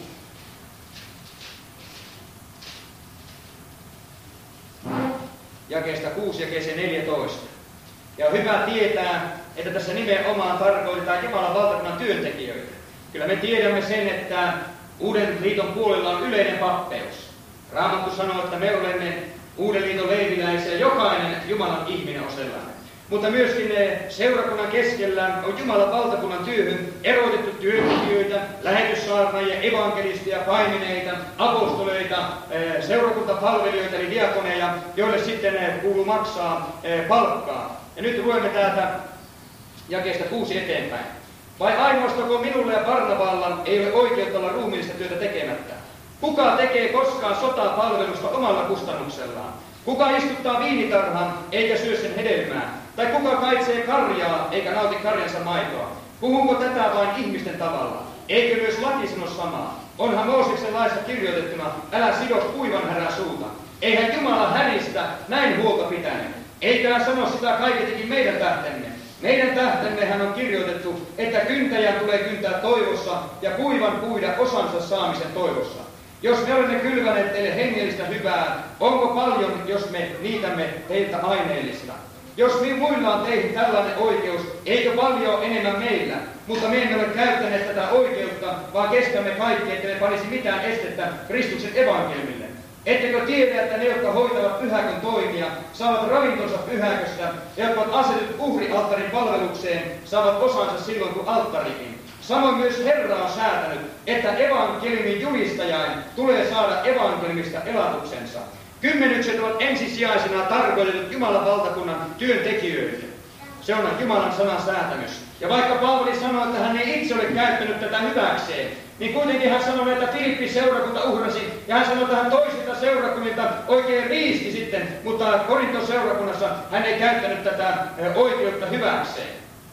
Jakeesta kuusi jakeeseen neljätoista. Ja on hyvä tietää, että tässä nimenomaan tarkoitetaan Jumalan valtakunnan työntekijöitä. Kyllä me tiedämme sen, että Uuden liiton puolella on yleinen pappeus. Raamattu sanoo, että me olemme Uuden liiton leiviläisiä, jokainen Jumalan ihminen on sellainen. Mutta myöskin seurakunnan keskellä on Jumalan valtakunnan työhön erotettu työntekijöitä, lähetyssaarnaajia, evankelistia, paimeneita, apostoleita, seurakuntapalvelijoita eli diakoneja, joille sitten kuuluu maksaa palkkaa. Ja nyt luemme täältä jakeesta kuusi eteenpäin. Vai ainoastaan minulle ja Barnaballa ei ole oikeutta olla ruumiillista työtä tekemättä? Kuka tekee koskaan sotapalvelusta omalla kustannuksellaan? Kuka istuttaa viinitarhan eikä syö sen hedelmää? Tai kuka kaitsee karjaa eikä nauti karjansa maitoa? Puhunko tätä vain ihmisten tavalla? Eikö myös laki sano samaa? Onhan Mooseksen laissa kirjoitettuna, älä sido kuivan härää suuta. Eihän Jumala häristä näin huolta pitänyt. Eikä hän sano sitä kaiketikin meidän tähtemme. Meidän tähtemmehän on kirjoitettu, että kyntäjän tulee kyntää toivossa ja kuivan puida osansa saamisen toivossa. Jos me olemme kylväneet teille hengellistä hyvää, onko paljon, jos me niitämme teiltä aineellista? Jos me muilla on teihin tällainen oikeus, eikö paljon enemmän meillä? Mutta me emme ole käyttäneet tätä oikeutta, vaan kestämme kaikki, että me panisi mitään estettä Kristuksen evankeliumille. Ettekö tiedä, että ne, jotka hoitavat pyhäkön toimia, saavat ravintonsa pyhäköstä, ja jotka ovat asetetut uhrialttarin palvelukseen, saavat osansa silloin kuin alttarikin. Samoin myös Herra on säätänyt, että evankeliumin julistajain tulee saada evankeliumista elatuksensa. Kymmenykset ovat ensisijaisena tarkoitetut Jumalan valtakunnan työntekijöille. Se on Jumalan sanan säätämys. Ja vaikka Paavali sanoi, että hän ei itse ole käyttänyt tätä hyväkseen, niin kuitenkin hän sanoi, että Filippi-seurakunta uhrasi, ja hän sanoi, että hän toisilta seurakunnilta oikein riisti sitten, mutta Korinton seurakunnassa hän ei käyttänyt tätä oikeutta hyväkseen.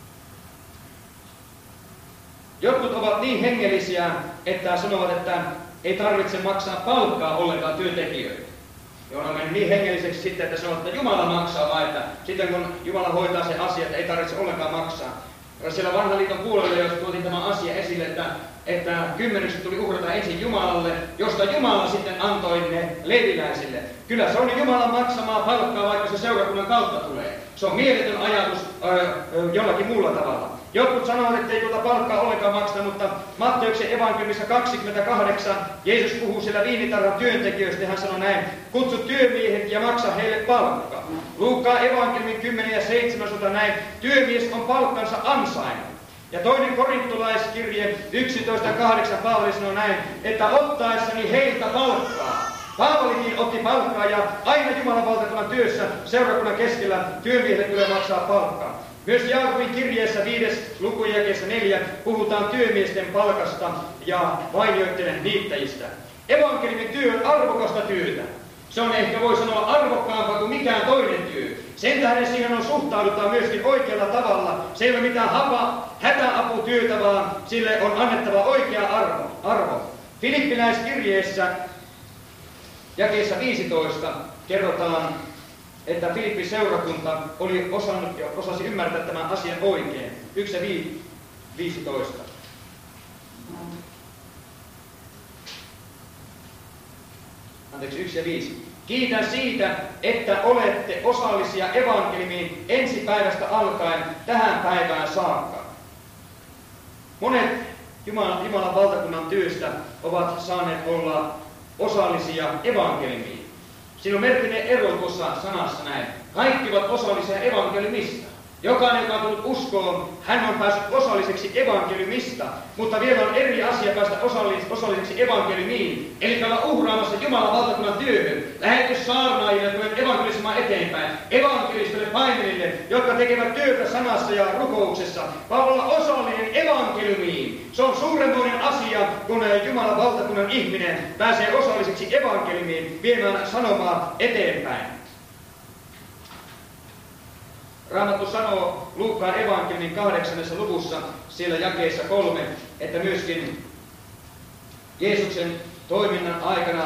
Jotkut ovat niin hengellisiä, että sanovat, että ei tarvitse maksaa palkkaa ollenkaan työntekijöille. Ja on mennyt niin hengelliseksi sitten, että sanoo, että Jumala maksaa vain, että sitten kun Jumala hoitaa sen asian, että ei tarvitse ollenkaan maksaa. Siellä vanhan liiton puolella, jos tuotiin tämä asia esille, että, että kymmenykset tuli uhrata ensin Jumalalle, josta Jumala sitten antoi ne leviläisille. Kyllä se on Jumalan maksamaa palkkaa, vaikka se seurakunnan kautta tulee. Se on mieletön ajatus äh, jollakin muulla tavalla. Jotkut sanovat, että ei tuota palkkaa ollenkaan makseta, mutta Matteuksen evankeliumissa kaksikymmentäkahdeksan Jeesus puhuu siellä viinitarhan työntekijöistä ja hän sanoi näin, kutsu työmiehet ja maksa heille palkkaa. Luukkaan evankeliumin kymmenen ja seitsemän sanotaan näin, työmies on palkkansa ansainnut. Ja toinen korintolaiskirje yksitoista kahdeksan Paavali sanoi näin, että ottaessani heiltä palkkaa. Paavalikin otti palkkaa ja aina Jumalan valtakunnan työssä seurakunnan keskellä työmiehelle tulee maksaa palkkaa. Myös Jaakobin kirjeessä viides lukujakeessa neljä puhutaan työmiesten palkasta ja vainioittelen niittäjistä. Evankeliumin työ on arvokasta työtä. Se on ehkä voi sanoa arvokkaampaa kuin mikään toinen työ. Sen tähden siihen on suhtaudutaan myöskin oikealla tavalla. Se ei ole mitään hapa, hätäaputyötä, vaan sille on annettava oikea arvo. arvo. Filippiläiskirjeessä jakeessa viisitoista kerrotaan, että Filippin seurakunta oli osannut ja osasi ymmärtää tämän asian oikein. yksi ja viisitoista. Anteeksi, yksi ja viisi. Kiitän siitä, että olette osallisia evankeliumiin ensi päivästä alkaen tähän päivään saakka. Monet Jumalan, Jumalan valtakunnan työstä ovat saaneet olla osallisia evankeliumiin. Siinä on merkillinen ero tuossa sanassa näin. Kaikki ovat osallisia evankeliumista. Jokainen, joka on tullut uskoon, hän on päässyt osalliseksi evankeliumista, mutta vielä on eri asia päästä osallis- osalliseksi evankeliumiin, eli olla uhraamassa Jumalan valtakunnan työhön, lähetyssaarnaajille, jotka evankelisoimaan eteenpäin, evankelistille, paimenille, jotka tekevät työtä sanassa ja rukouksessa, vaan olla osallinen evankeliumiin. Se on suuremmoinen asia, kun Jumalan valtakunnan ihminen pääsee osalliseksi evankeliumiin viemään sanomaa eteenpäin. Raamattu sanoo Luukkaan evankeliumin kahdeksannessa luvussa, siellä jakeessa kolme, että myöskin Jeesuksen toiminnan aikana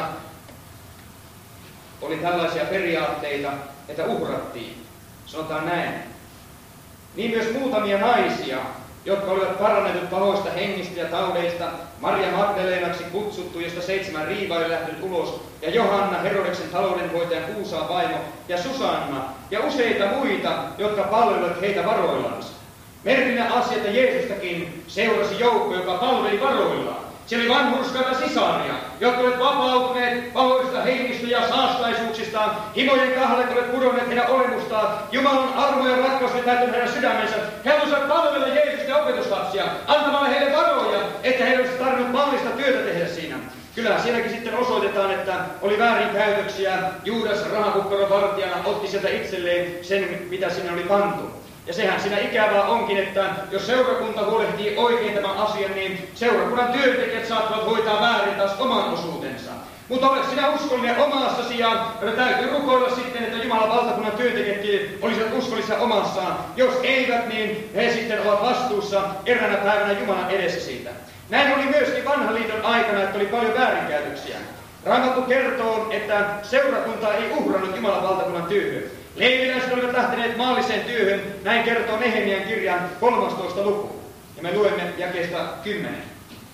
oli tällaisia periaatteita, että uhrattiin. Sanotaan näin. Niin myös muutamia naisia, jotka olivat parannetut pahoista hengistä ja taudeista, Maria Magdalenaksi kutsuttu, josta seitsemän riivaa oli lähtenyt ulos, ja Johanna, Herodeksen taloudenhoitajan Kuusaan vaimo, ja Susanna, ja useita muita, jotka palvelivat heitä varoillansa. Merkillinen asia, että Jeesustakin seurasi joukko, joka palveli varoillaan. Siellä oli vanhurskaita sisaria, jotka olivat vapautuneet pahoista hengistä ja saastaisuuksistaan. Himojen kahlet olivat pudonneet heidän olemustaan. Jumalan armo ja rakkaus oli täytynyt heidän sydämensä. He halusivat palvella Jeesusten opetuslapsia, antamalla heille varoja, että heidän olisi tarvinnut mallista työtä tehdä siinä. Kyllä sielläkin sitten osoitetaan, että oli väärinkäytöksiä. Juudas rahakukkaron vartijana otti sieltä itselleen sen, mitä sinne oli pantu. Ja sehän siinä ikävää onkin, että jos seurakunta huolehtii oikein tämän asian, niin seurakunnan työntekijät saattavat hoitaa väärin taas oman osuutensa. Mutta ole sinä uskollinen omassasi ja täytyy rukoilla sitten, että Jumalan valtakunnan työntekijätkin olisivat uskollisia omassaan. Jos eivät, niin he sitten ovat vastuussa eräänä päivänä Jumalan edessä siitä. Näin oli myöskin vanhan liiton aikana, että oli paljon väärinkäytöksiä. Raamattu kertoo, että seurakunta ei uhrannut Jumalan valtakunnan työhön. Leeviläiset olivat lähteneet maalliseen työhön, näin kertoo Nehemian kirjan kolmastoista luku. Ja me luemme jakeesta kymmenen.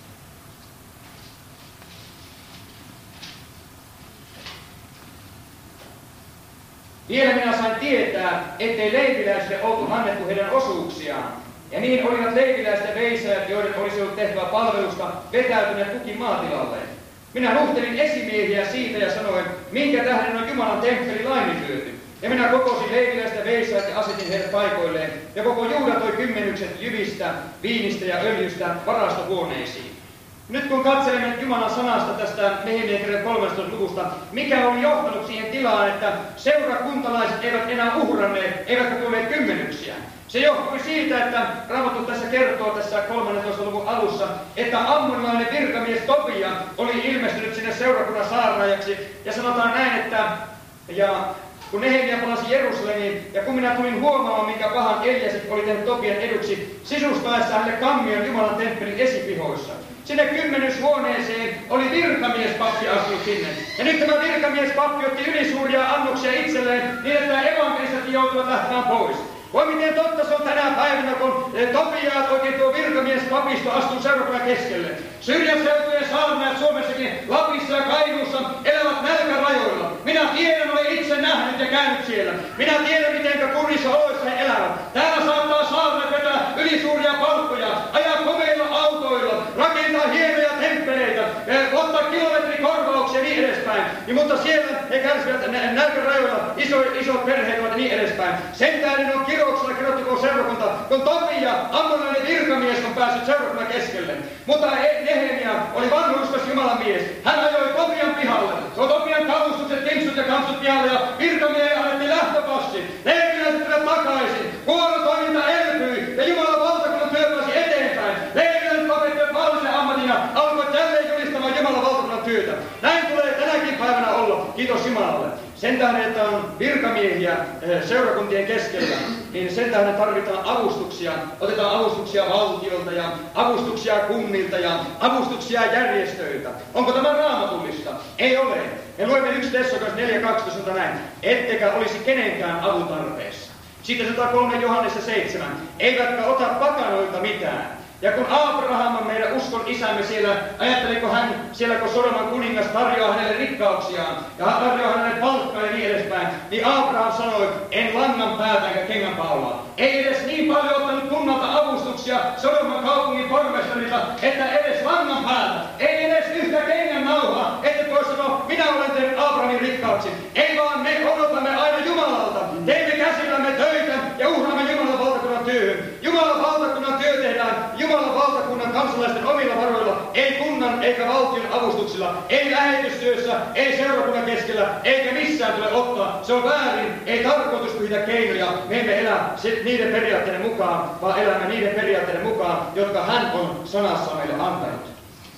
Vielä minä sain tietää, ettei leiviläisille oltu annettu heidän osuuksiaan. Ja niin olivat leiviläisten veisäjät, joiden olisi ollut tehtävä palvelusta, vetäytyneet kukin maatilallleen. Minä nuhtelin esimiehiä siitä ja sanoin, minkä tähden on Jumalan temppeli laiminlyöty. Ja minä kokosin leiviläistä veisäjät ja asetin heidät paikoilleen. Ja koko Juuda toi kymmenykset jyvistä, viinistä ja öljystä varastohuoneisiin. Nyt kun katselemme Jumalan sanasta tästä Nehemian kirjan kolmannesta luvusta, mikä on johtanut siihen tilaan, että seurakuntalaiset eivät enää uhranneet, eivätkä tuoneet kymmenyksiä. Se johtui siitä, että Raamattu tässä kertoo tässä kolmannentoista luvun alussa, että ammonilainen virkamies Tobia oli ilmestynyt sinne seurakunnan saarnaajaksi. Ja sanotaan näin, että ja kun Nehemia palasi Jerusalemiin, ja kun minä tulin huomaamaan, minkä pahan Eliasit oli tehnyt Tobian eduksi, sisustaessa hänelle kammion Jumalan temppelin esipihoissa. Sinne kymmenyshuoneeseen oli virkamiespappi astunut sinne. Ja nyt tämä virkamiespappi otti ylisuuria annoksia itselleen, niin että evankelisatkin joutuvat lähtemään pois. Voi miten totta se on tänä päivänä, kun Tobiaat, oikein tuo virkamiespapisto, astuu seurakunnan keskelle. Syrjäseutujen saarnaajat Suomessakin, Lapissa ja Kainuussa elävät nälkärajoilla. Minä tiedän, olen itse nähnyt ja käynyt siellä. Minä tiedän, miten kurissa oloissa he elävät. Täällä saattaa saarnaajat vetää ylisuuria palkkoja, ajaa komeilla autoilla, rakentaa hienoja temppeleitä, ottaa kilometrikorvauksia ja niin edespäin. Ja, mutta siellä he kärsivät nälkärajoilla, iso, isot perheet ovat ja niin edespäin. Sen tähden on kirouksella kirjoittakoon seurakunta, kun Tobia, ammonilainen virkamies, on päässyt seurakunnan keskelle. Mutta Nehemia oli vanhurskas Jumalan mies. Hän ajoi Tobian pihalle. Se on Tobian kalustukset, kinksut ja kampsut pihalle ja virkamiehelle annettiin lähtöpassi. Leeviläiset tulivat takaisin. Vuorotoiminta elpyi ja Jumalan valtakunnan työ pääsi eteenpäin. Leeviläiset lopettivat maallisen ammatin ja alkoivat jälleen julistamaan Jumalan valtakunnan työtä. Näin tulee tänäkin päivänä olla. Kiitos Jumalalle. Sen tähden, että on virkamiehiä seurakuntien keskellä, niin sen tähden tarvitaan avustuksia. Otetaan avustuksia valtiolta ja avustuksia kunnilta ja avustuksia järjestöiltä. Onko tämä raamatullista? Ei ole. Me luemme yksi Tessalonicenses neljä kaksitoista näin. Ettekä olisi kenenkään avun tarpeessa. Sitten sata kolme Johannessa seitsemän. Eivätkä ota pakanoilta mitään. Ja kun Abraham on meidän uskon isämme siellä, ajatteliko hän siellä, kun Sodoman kuningas tarjoaa hänelle rikkauksiaan ja tarjoaa hänelle palkkaa ja niin edespäin, niin Abraham sanoi, en langan päätä enkä kengän paulaa. Ei edes niin paljon ottanut kunnalta avustuksia Sodoman kaupungin pormestarilta, että edes langan päätä, ei edes yhtä kengän nauhaa, että voi sanoa, minä olen tehnyt Abrahamin rikkauksin. Ei vaan me odotamme aina Jumalalta, teemme käsillämme töitä ja uhraamme Jumalan valtakunnan työhön. Jumalan valtakunnan työ tehdään Jumalan valtakunnan kansalaisten omilla varoilla, ei kunnan eikä valtion avustuksilla, ei lähetystyössä, ei seurakunnan keskellä, eikä missään tule ottaa. Se on väärin, ei tarkoitus pyhitä keinoja. Me emme elä niiden periaatteiden mukaan, vaan elämme niiden periaatteiden mukaan, jotka hän on sanassa meille antanut.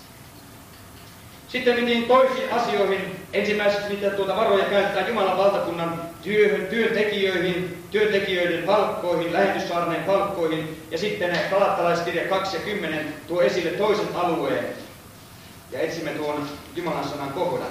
Sitten mentiin toisiin asioihin. Ensimmäiseksi niitä tuota varoja käytetään Jumalan valtakunnan työhön, työntekijöihin, työntekijöiden palkkoihin, lähetyssaarneen palkkoihin. Ja sitten Galattalaiskirja kaksi ja kymmenen tuo esille toisen alueen. Ja etsimme tuon Jumalan sanan kohdan.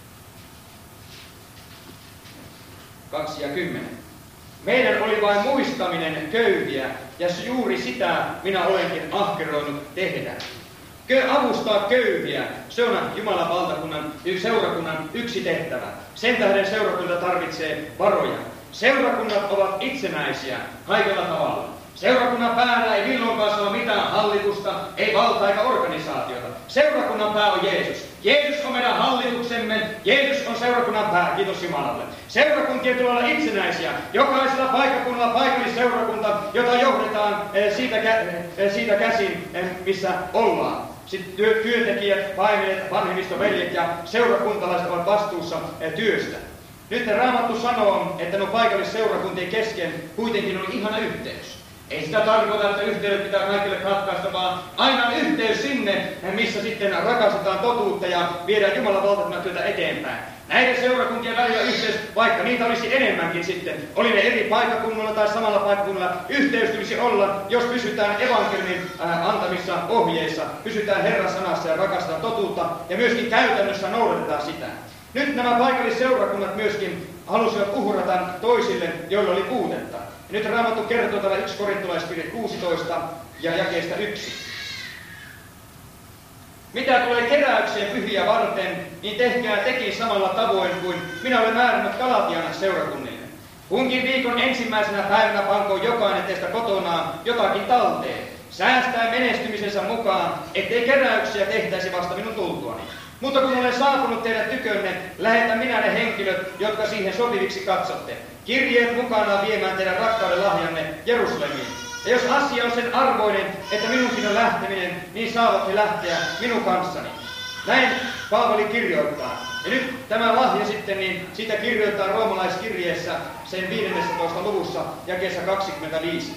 kaksi ja kymmenen. Meidän oli vain muistaminen köyhiä, ja juuri sitä minä olenkin ahkeroinut tehdä. Avustaa köyhiä, se on Jumalan valtakunnan, seurakunnan yksi tehtävä. Sen tähden seurakunta tarvitsee varoja. Seurakunnat ovat itsenäisiä kaikella tavalla. Seurakunnan päällä ei milloinkaan saa mitään hallitusta, ei valtaa eikä organisaatiota. Seurakunnan pää on Jeesus. Jeesus on meidän hallituksemme, Jeesus on seurakunnan pää, kiitos Jumalalle. Seurakuntien tulee olla itsenäisiä. Jokaisella paikkakunnalla paikallisseurakunta, jota johdetaan siitä, siitä käsin, missä ollaan. Sitten työ, työntekijät, paimenet, vanhemmistoveljet ja seurakuntalaiset ovat vastuussa työstä. Nyt Raamattu sanoo, että no paikallisseurakuntien kesken kuitenkin on ihana yhteys. Ei sitä tarkoita, että yhteydet pitää kaikille katkaista, vaan aina on yhteys sinne, missä sitten rakastetaan totuutta ja viedään Jumalan valtakunnan työtä eteenpäin. Näiden seurakuntien välillä yhteys, vaikka niitä olisi enemmänkin sitten, oli ne eri paikkakunnalla tai samalla paikkakunnalla, yhteys tulisi olla, jos pysytään evankeliumin äh, antamissa ohjeissa, pysytään Herran sanassa ja rakastetaan totuutta ja myöskin käytännössä noudatetaan sitä. Nyt nämä paikallisseurakunnat myöskin halusivat uhrata toisille, joilla oli puutetta. Ja nyt Raamattu kertoo täällä yksi korintolaiskirje kuusitoista ja jakeesta yksi. Mitä tulee keräykseen pyhiä varten, niin tehkää tekin samalla tavoin kuin minä olen määrännyt Galatian seurakunnille. Kunkin viikon ensimmäisenä päivänä pankoon jokainen teistä kotonaan jotakin talteen, säästää menestymisensä mukaan, ettei keräyksiä tehtäisi vasta minun tultuani. Mutta kun olen saapunut teidän tykönne, lähetän minä ne henkilöt, jotka siihen sopiviksi katsotte. Kirjeet mukanaan viemään teidän rakkauden lahjanne Jerusalemiin. Ja jos asia on sen arvoinen, että minunkin on lähteminen, niin saavat he lähteä minun kanssani. Näin Paavali kirjoittaa. Ja nyt tämä lahja sitten, niin siitä kirjoittaa roomalaiskirjeessä sen viidennentoista luvussa jakeessa kaksikymmentäviisi.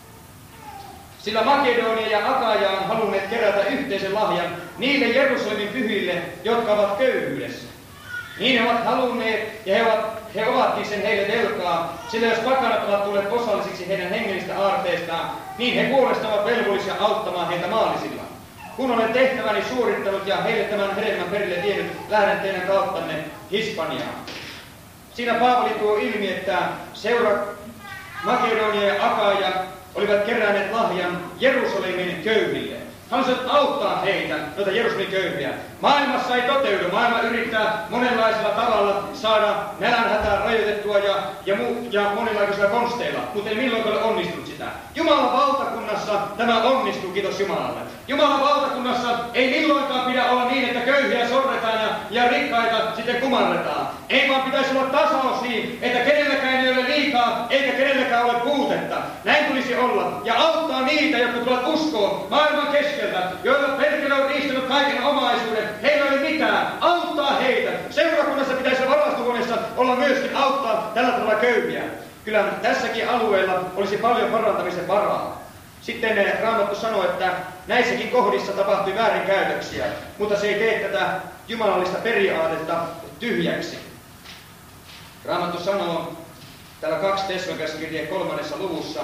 Sillä Makedonia ja Akaja on halunneet kerätä yhteisen lahjan niille Jerusalemin pyhille, jotka ovat köyhyydessä. Niin he ovat halunneet, ja he, ovat, he ovatkin sen heille velkaa, sillä jos pakanat ovat tulleet osallisiksi heidän hengellistä aarteistaan, niin he puolestaan ovat velvollisia auttamaan heitä maallisilla. Kun olen tehtäväni suorittanut ja heille tämän hedelmän perille vienyt, lähden teidän kauttanne Hispaniaan. Siinä Paavali tuo ilmi, että seura Makedonia ja Akaja olivat keränneet lahjan Jerusalemin köyhille. Halusivat auttaa heitä, noita Jerusalemin köyhiä. Maailmassa ei toteudu. Maailma yrittää monenlaisella tavalla saada nälänhätää rajoitettua ja, ja, mu, ja monenlaisilla konsteilla, mutta ei milloinkaan ole onnistunut sitä. Jumalan valtakunnassa tämä onnistuu, kiitos Jumalalle. Jumalan valtakunnassa ei milloinkaan pidä olla niin, että köyhiä sorretaan ja, ja rikkaita sitten kumarretaan. Ei vaan pitäisi olla tasaus niin, että kenelläkään ei ole liikaa eikä kenelläkään ole puutetta. Näin tulisi olla ja auttaa niitä, jotka tulevat uskoon maailman keskeltä, joilla perkele on riistänyt kaiken omaisuuden. Heillä ei ole mitään. Auttaa heitä. Seurakunnassa pitäisi varastohuoneessa olla myöskin auttaa tällä tavalla köyhiä. Kyllä tässäkin alueella olisi paljon parantamisen varaa. Sitten Raamattu sanoo, että näissäkin kohdissa tapahtui väärinkäytöksiä, mutta se ei tee tätä jumalallista periaatetta tyhjäksi. Raamattu sanoo täällä kaksi Tessalonikalaiskirjeen kolmannessa luvussa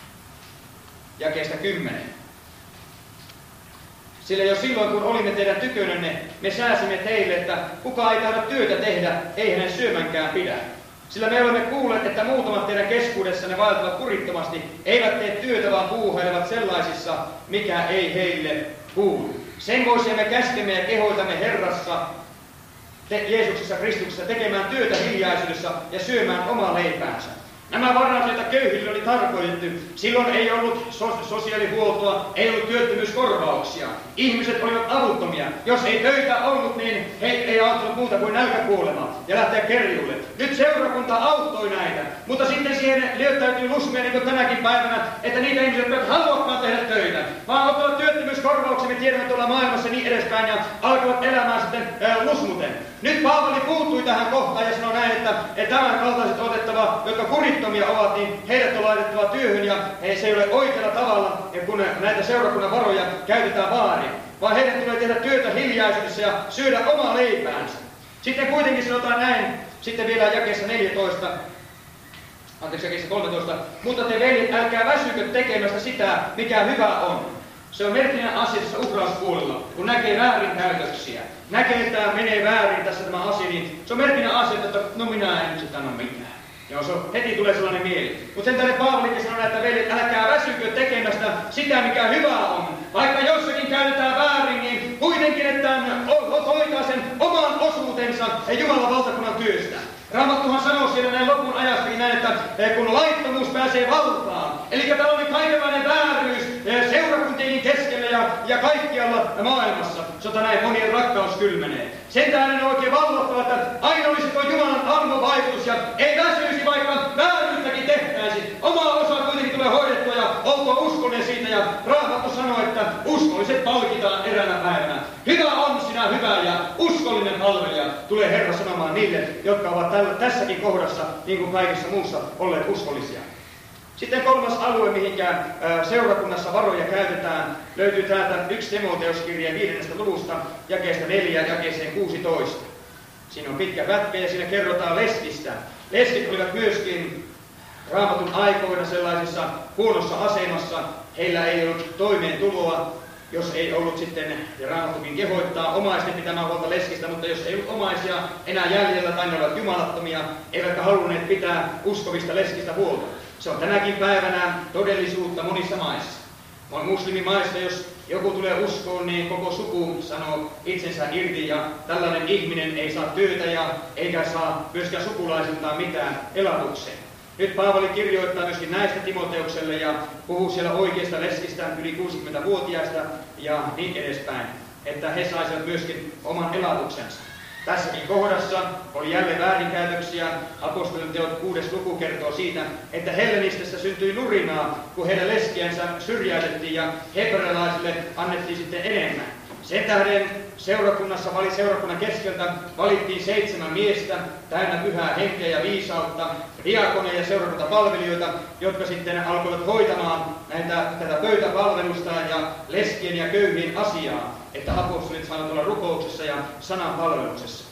jakeesta kymmenen. Sillä jo silloin, kun olimme teidän tykönänne, me sääsimme teille, että kuka ei tahdo työtä tehdä, ei hänen syömänkään pidä. Sillä me olemme kuulleet, että muutamat teidän keskuudessanne vaeltavat kurittomasti, eivät tee työtä, vaan puuhailevat sellaisissa, mikä ei heille kuulu. Sen voisimme käskemme ja kehoitamme Herrassa, te, Jeesuksessa Kristuksessa, tekemään työtä hiljaisuudessa ja syömään omaa leipäänsä. Nämä varat, joita köyhille oli tarkoitettu, silloin ei ollut sos- sosiaalihuoltoa, ei ollut työttömyyskorvauksia. Ihmiset olivat avuttomia. Jos ei töitä ollut, niin he ei auttanut muuta kuin nälkäkuolemaa ja lähteä kerjuulle. Nyt seurakunta auttoi näitä, mutta sitten siihen löytäytyy lusmia niin kuin tänäkin päivänä, että niitä ihmiset eivät haluakaan tehdä töitä, vaan ottavat työttömyyskorvauksia, me tiedämme tuolla maailmassa niin edespäin, ja alkavat elämään sitten ää, lusmuten. Nyt Paavali puuttui tähän kohtaan ja sanoi näin, että, että tämän kaltaiset on otettava, jotka kurittomia ovat, niin heidät on laitettava työhön ja he, se ei ole oikealla tavalla, kun näitä seurakunnan varoja käytetään väärin, vaan heidän tulee tehdä työtä hiljaisuudessa ja syödä omaa leipäänsä. Sitten kuitenkin sanotaan näin, sitten vielä jakeessa neljätoista, anteeksi jakeessa kolmetoista, mutta te veljet, älkää väsykö tekemästä sitä, mikä hyvä on. Se on merkillinen asia tässä uhrauspuolella, kun näkee väärinkäytöksiä. Näkee, että tämä menee väärin tässä tämä asia, niin se on merkillinen asia, että no minä en nyt anna mitään. Ja se on, heti tulee sellainen mieli. Mutta sen tähden Paavalikin sanoo, että veljet, älkää väsykö tekemästä sitä, mikä hyvä on. Vaikka jossakin käytetään väärin, niin kuitenkin, että hoitaa sen oman osuutensa Jumalan valtakunnan työstä. Raamattuhan sanoo siellä näin lopun ajastakin näin, että kun laittomuus pääsee valtaan, eli tällainen kaikenlainen vääryys seurakuntienkin keskellä ja, ja kaikkialla maailmassa, sota näin monien rakkaus kylmenee. Sen tähden on oikein valvottava, että aina olisi tuo Jumalan armovaikutus ja ei väsyisi, vaikka vääryyttäkin tehtäisi. Oma osa kuitenkin tulee hoidettua ja oltua uskollinen siitä, ja Raamattu sanoo, että uskolliset palkitaan eräänä päivänä. Hyvä on sinä hyvä ja uskollinen palvelija, tulee Herra sanomaan niille, jotka ovat tällä, tässäkin kohdassa, niin kuin kaikessa muussa, olleet uskollisia. Sitten kolmas alue, mihinkä seurakunnassa varoja käytetään, löytyy täältä yksi Timoteuskirjeen viidennestä luvusta, jakeesta neljä jakeeseen kuusitoista. Siinä on pitkä pätkä ja siinä kerrotaan leskistä. Leskit olivat myöskin Raamatun aikoina sellaisessa huonossa asemassa. Heillä ei ollut toimeentuloa, jos ei ollut sitten, ja Raamattukin kehoittaa omaisten pitämään huolta leskistä, mutta jos ei ollut omaisia enää jäljellä tai ne olivat jumalattomia, eivätkä halunneet pitää uskovista leskistä huolta. Se on tänäkin päivänä todellisuutta monissa maissa. Muslimimaissa, jos joku tulee uskoon, niin koko suku sanoo itsensä irti ja tällainen ihminen ei saa työtä ja eikä saa myöskään sukulaisiltaan mitään elatukseen. Nyt Paavali kirjoittaa myöskin näistä Timoteukselle ja puhuu siellä oikeista leskistä yli kuusikymmentävuotiaista ja niin edespäin, että he saisivat myöskin oman elatuksensa. Tässäkin kohdassa oli jälleen väärinkäytöksiä. Apostolien teot kuudes luku kertoo siitä, että Hellenistessä syntyi nurinaa, kun heidän leskiänsä syrjäytettiin ja hebrealaisille annettiin sitten enemmän. Sen tähden seurakunnassa, seurakunnan keskeltä valittiin seitsemän miestä, täynnä pyhää henkeä ja viisautta, diakoneja ja seurakuntapalvelijoita, jotka sitten alkoivat hoitamaan näitä, tätä pöytäpalvelusta ja leskien ja köyhien asiaa, että apostolit saavat olla rukouksessa ja sanan palveluksessa.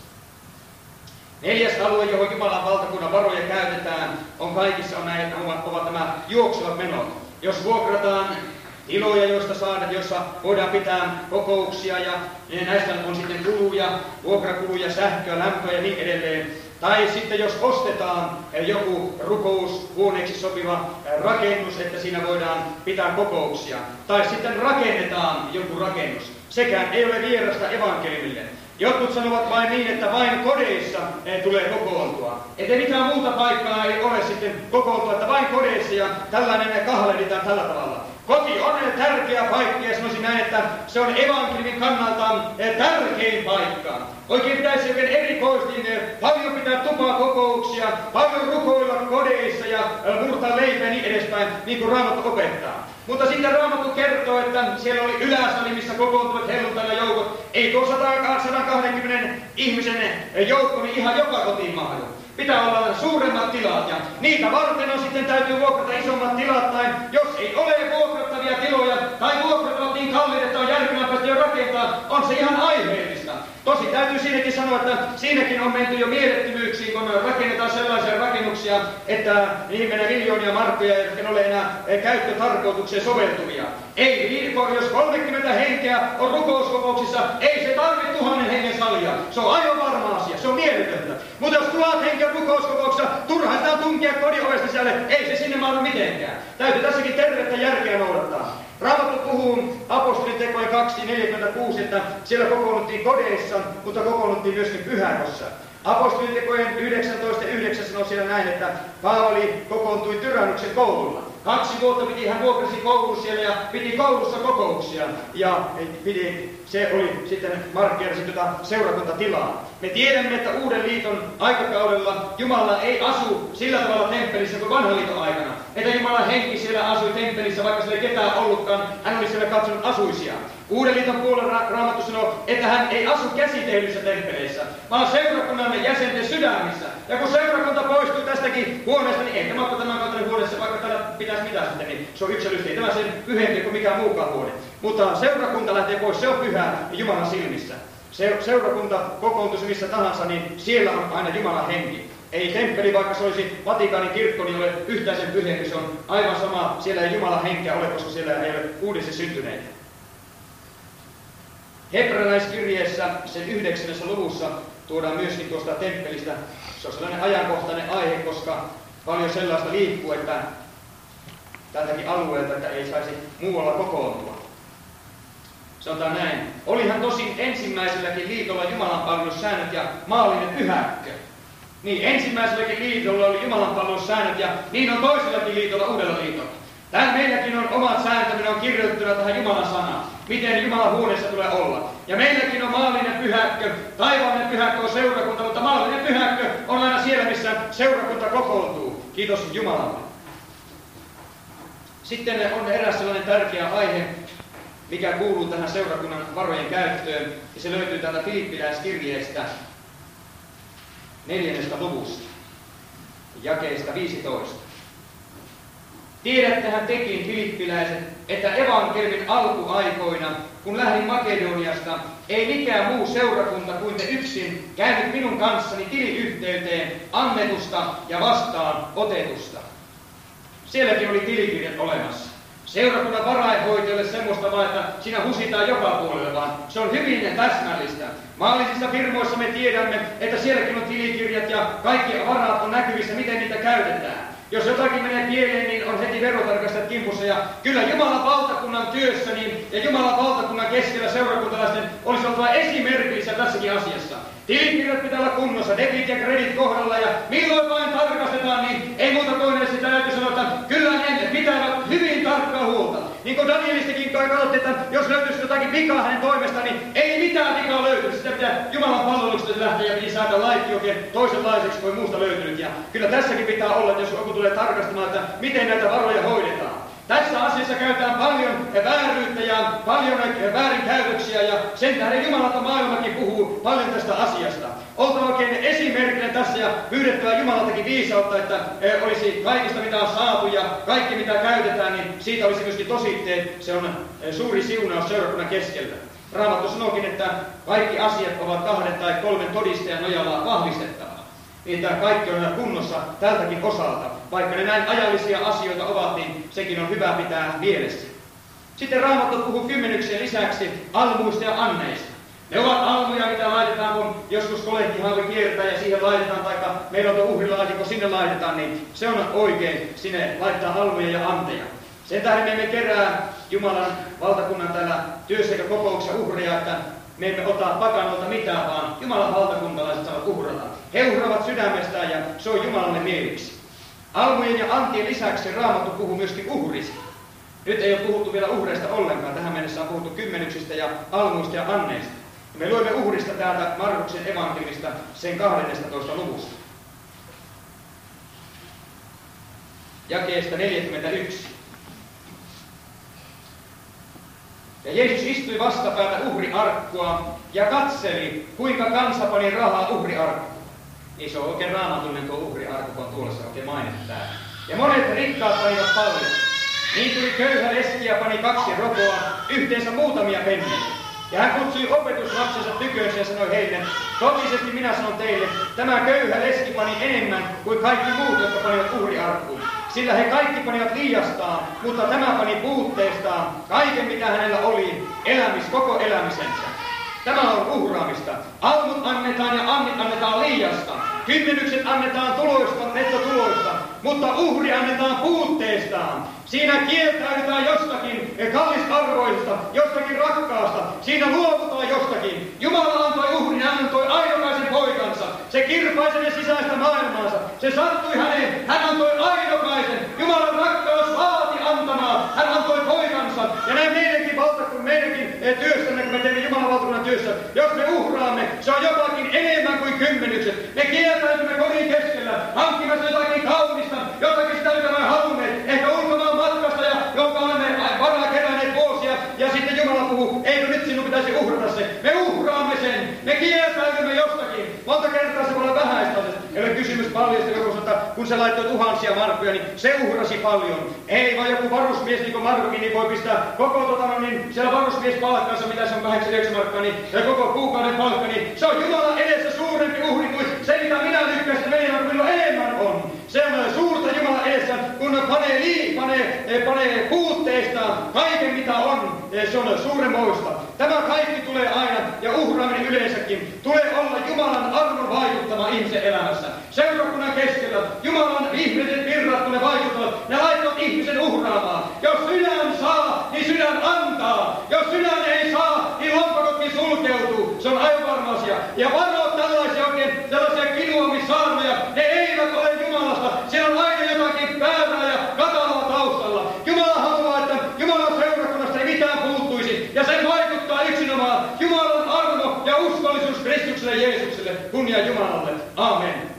Neljäs alue, johon Jumalan valtakunnan varoja käytetään, on kaikissa on näin, ovat nämä juoksevat menot. Jos vuokrataan tiloja, joista saadaan, joissa voidaan pitää kokouksia ja näistä on sitten kuluja, vuokrakuluja, sähköä, lämpöä ja niin edelleen. Tai sitten jos ostetaan joku rukoushuoneeksi sopiva rakennus, että siinä voidaan pitää kokouksia. Tai sitten rakennetaan joku rakennus. Sekään ei ole vierasta evankeliumille. Jotkut sanovat vain niin, että vain kodeissa tulee kokoontua. Että mitään muuta paikkaa ei ole sitten kokoontua, että vain kodeissa ja tällainen kahlehditaan tällä tavalla. Koti on tärkeä paikka ja sanoisin näin, että se on evankeliumin kannalta tärkein paikka. Oikein pitäisi oikein erikoisesti paljon pitää tupakokouksia, paljon rukoilla kodeissa ja murtaa leipää ja niin edespäin, niin kuin Raamattu opettaa. Mutta sitten Raamattu kertoo, että siellä oli yläsali, missä kokoontuvat helluntainajoukot. Ei tuo sata kaksikymmentä ihmisen joukko, niin ihan joka kotiin mahdu. Pitää olla suuremmat tilat ja niitä varten on sitten täytyy vuokrata isommat tilat, tai jos ei ole vuokrattavia tiloja tai vuokrat ovat niin kalliita, että on järkevämpää jo rakentaa, on se ihan aiheellista. Tosi täytyy siinäkin sanoa, että siinäkin on menty jo mielettömyyksiin, kun rakennetaan sellaisia rakennuksia, että niihin menee miljoonia markkoja, jotka ei ole enää käyttötarkoitukseen soveltuvia. Ei, jos kolmekymmentä henkeä on rukouskokouksissa, ei se tarvitse tuhannen hengen salia. Se on aivan varma asia, se on mieletöntä. Mutta jos tuhat henkeä on rukouskokouksessa, turha sitä on tunkea kodin ovesta sisälle, ei se sinne mahdu mitenkään. Täytyy tässäkin tervettä järkeä noudattaa. Raamattu puhuu apostolin tekojen kaksi neljäkymmentäkuusi, että siellä kokoonnuttiin kodeissa, mutta kokoonnuttiin myöskin pyhäkossa. Apostolin tekojen yhdeksäntoista yhdeksän sanoo siellä näin, että Paavali kokoontui Tyrannuksen koululla. Kaksi vuotta piti hän vuokrasi koulussa siellä ja piti koulussa kokouksia. Ja piti, se oli sitten markkeerasi tuota seurakuntatilaa. Me tiedämme, että Uuden liiton aikakaudella Jumala ei asu sillä tavalla temppelissä kuin vanhan liiton aikana. Että Jumalan henki siellä asui temppelissä, vaikka siellä ei ketään ollutkaan, hän oli siellä katsonut asuisia. Uuden liiton puolella Raamattu sanoo, että hän ei asu käsitehdyissä temppeleissä, vaan seurakunnan jäsenten sydämissä. Ja kun seurakunta poistuu tästäkin huoneesta, niin ei tämä ole tämän kaltainen huoneessa, vaikka täällä pitäisi mitään sitten, niin se on yksilöllisesti. Ei tämä sen pyhempi kuin mikään muukaan huone. Mutta seurakunta lähtee pois, se on pyhä Jumalan silmissä. Seurakunta kokoontuisi missä tahansa, niin siellä on aina Jumalan henki. Ei temppeli, vaikka se olisi Vatikaanin kirkko, niin ole yhtään sen pyhempi. Se on aivan sama, siellä ei Jumalan henkeä ole, koska siellä ei ole uudessa syntyneitä. Hebrealaiskirjeessä sen yhdeksännessä luvussa tuodaan myöskin tuosta temppelistä. Se on sellainen ajankohtainen aihe, koska paljon sellaista liikkuu, että tältäkin alueelta, että ei saisi muualla kokoontua. Sanotaan näin. Olihan tosin ensimmäiselläkin liitolla jumalanpalvelussäännöt ja maallinen pyhäkkö. Niin, ensimmäiselläkin liitolla oli jumalanpalvelussäännöt ja niin on toisellakin liitolla uudella liitolla. Täällä meilläkin on omat sääntömme, on kirjoitettuna tähän Jumalan sanaan. Miten Jumalan huoneessa tulee olla. Ja meilläkin on maallinen pyhäkkö, taivaallinen pyhäkkö on seurakunta, mutta maallinen pyhäkkö on aina siellä, missä seurakunta kokoontuu. Kiitos Jumalalle. Sitten on eräs sellainen tärkeä aihe, mikä kuuluu tähän seurakunnan varojen käyttöön, ja se löytyy täältä Filippiläiskirjeestä neljännestä luvusta, jakeesta viisitoista. Tiedättehän tekin, filippiläiset, että evankeliumin alkuaikoina, kun lähdin Makedoniasta, ei mikään muu seurakunta kuin te yksin käynyt minun kanssani tiliyhteyteen annetusta ja vastaan otetusta. Sielläkin oli tilikirjat olemassa. Seurakunnan varainhoitajalle semmoista vaan, että siinä husitaan joka puolella, vaan se on hyvin täsmällistä. Maallisissa firmoissa me tiedämme, että sielläkin on tilikirjat ja kaikki varat on näkyvissä, miten niitä käytetään. Jos jotakin menee pieleen, niin on heti verotarkastajat kimpussa. Ja kyllä Jumalan valtakunnan työssä niin, ja Jumalan valtakunnan keskellä seurakuntalaisten olisi oltava esimerkillisiä tässäkin asiassa. Tilikirjat pitää olla kunnossa, debit ja kredit kohdalla, ja milloin vain tarkastetaan, niin ei muuta toinen sitä täytyy sanoa, että kyllä ne pitävät hyvin tarkkaa huolta. Niin kuin Danielistakin kai katsottiin, että jos löytyisi jotakin vikaa hänen toimestaan, niin ei mitään vikaa löytyisi. Sitä pitää Jumalan palveluksesta lähteä ja piti saada laitki oikein toisenlaiseksi kuin muusta löytynyt. Ja kyllä tässäkin pitää olla, että jos joku tulee tarkastamaan, että miten näitä varoja hoidetaan. Tässä asiassa käytetään paljon vääryyttä ja paljon väärinkäytöksiä, ja sen tähden Jumalalta maailmakin puhuu paljon tästä asiasta. Oltava oikein esimerkkinä tässä ja pyydettävä Jumalaltakin viisautta, että olisi kaikista mitä on saatu ja kaikki mitä käytetään, niin siitä olisi myöskin tositteet. Se on suuri siunaus seurakunnan keskellä. Raamattu sanookin, että kaikki asiat ovat kahden tai kolmen todistajan nojalla vahvistettava. Niin tämä kaikki on kunnossa tältäkin osalta. Vaikka ne näin ajallisia asioita ovat, niin sekin on hyvä pitää mielessä. Sitten Raamattu puhuu kymmenyksien lisäksi almuista ja anneista. Ne ovat almuja, mitä laitetaan, kun joskus kolehtihaave kiertää ja siihen laitetaan, tai meillä on tuo uhrilaatikko, sinne laitetaan, niin se on oikein sinne laittaa almuja ja anteja. Sen tähden me emme kerää Jumalan valtakunnan täällä työssä eikä kokouksessa uhria, että me emme ota pakanolta mitään, vaan Jumalan valtakuntalaiset saavat uhrata. He uhravat sydämestään ja se on Jumalalle mieliksi. Almujen ja antien lisäksi Raamattu puhuu myöskin uhrista. Nyt ei ole puhuttu vielä uhreista ollenkaan. Tähän mennessä on puhuttu kymmenyksistä ja almuista ja anneista. Me luemme uhrista täältä Markuksen evankeliumista sen kahdennestatoista luvusta. Jakeesta neljäkymmentäyksi. Ja Jeesus istui vastapäätä uhriarkkua ja katseli, kuinka kansa pani rahaa uhriarkkuun. Niin se on oikein raamatullinen tuo uhriarkku, kun on tuolla oikein mainittu täällä. Ja monet rikkaat panivat paljon. Niin tuli köyhä leski ja pani kaksi ropoa, yhteensä muutamia pennejä. Ja hän kutsui opetuslapsensa tykönsä ja sanoi heille, totisesti minä sanon teille, tämä köyhä leski pani enemmän kuin kaikki muut, jotka panivat uhriarkkuun. Sillä he kaikki panivat liiastaan, mutta tämä pani puutteestaan kaiken, mitä hänellä oli, elämis, koko elämisensä. Tämä on uhraamista. Almut annetaan ja annit annetaan liiasta. Kymmenykset annetaan tuloista, nettotuloista, mutta uhri annetaan puutteestaan. Siinä kieltäydytään jostakin kallisarvoista, jostakin rakkaasta. Siinä luovutaan jostakin. Jumala antoi uhrin, hän antoi ainokaisen poikansa. Se kirpaisi ne sisäistä maailmaansa. Se sattui häneen, hän antoi ainokaisen. Jumalan rakkaus vaati antamaan. Hän antoi poikansa. Ja näin meidänkin valtakunnan, meidänkin työssämme, kun me teemme Jumalan valtakunnan työssä. Jos me uhraamme, se on jotakin enemmän kuin kymmenykset. Me kieltäytymme kodin keskellä, hankkimassa jotakin kaunista, jotakin sitä, mitä me halunneet. Ehkä ulkomaan matkasta, ja jonka olemme varaa keränneet vuosia. Ja sitten Jumala puhuu, eikö nyt sinun pitäisi uhrata se. Me uhraamme sen. Me kieltäydymme jostakin. Monta kertaa se voi olla vähäistä. Ei ole kysymys paljosta, joku sanoo, että kun se laittoi tuhansia markkoja, niin se uhrasi paljon. Ei vaan joku varusmies, niin kuin Markokin, niin voi pistää koko tota, no, niin siellä varusmies palkkansa, mitä se on kahdeksan yhdeksän markkaa, niin ja koko kuukauden palkka, niin se on Jumalan edessä suurempi uhri kuin se, mitä minä lykkäsin, että meillä on enemmän on. Se on suurta Jumalan edessä, kun panee lii, panee, panee puutteistaan kaiken mitä on. Se on suuremmoista. Tämä kaikki tulee aina, ja uhraaminen yleensäkin, tulee olla Jumalan arvon vaikuttama ihmisen elämässä. Seurakunnan keskellä Jumalan ihmiset virrat tulee vaikuttavat, ne laittavat ihmisen uhraamaan. Jos sydän saa, niin sydän antaa. Jos sydän ei saa, niin lompakotkin sulkeutuu. Se on aivan varma asia. Ja varo tällaisia oikein, tällaisia kinuamissaarnoja, ne eivät ole Jumalasta. Siellä on aina jotakin väärää ja katalaa taustalla. Jumala haluaa, että Jumalan seurakunnasta ei mitään puuttuisi. Ja se vaikuttaa yksinomaan Jumalan armo ja uskollisuus Kristukselle Jeesukselle. Kunnia Jumalalle. Aamen.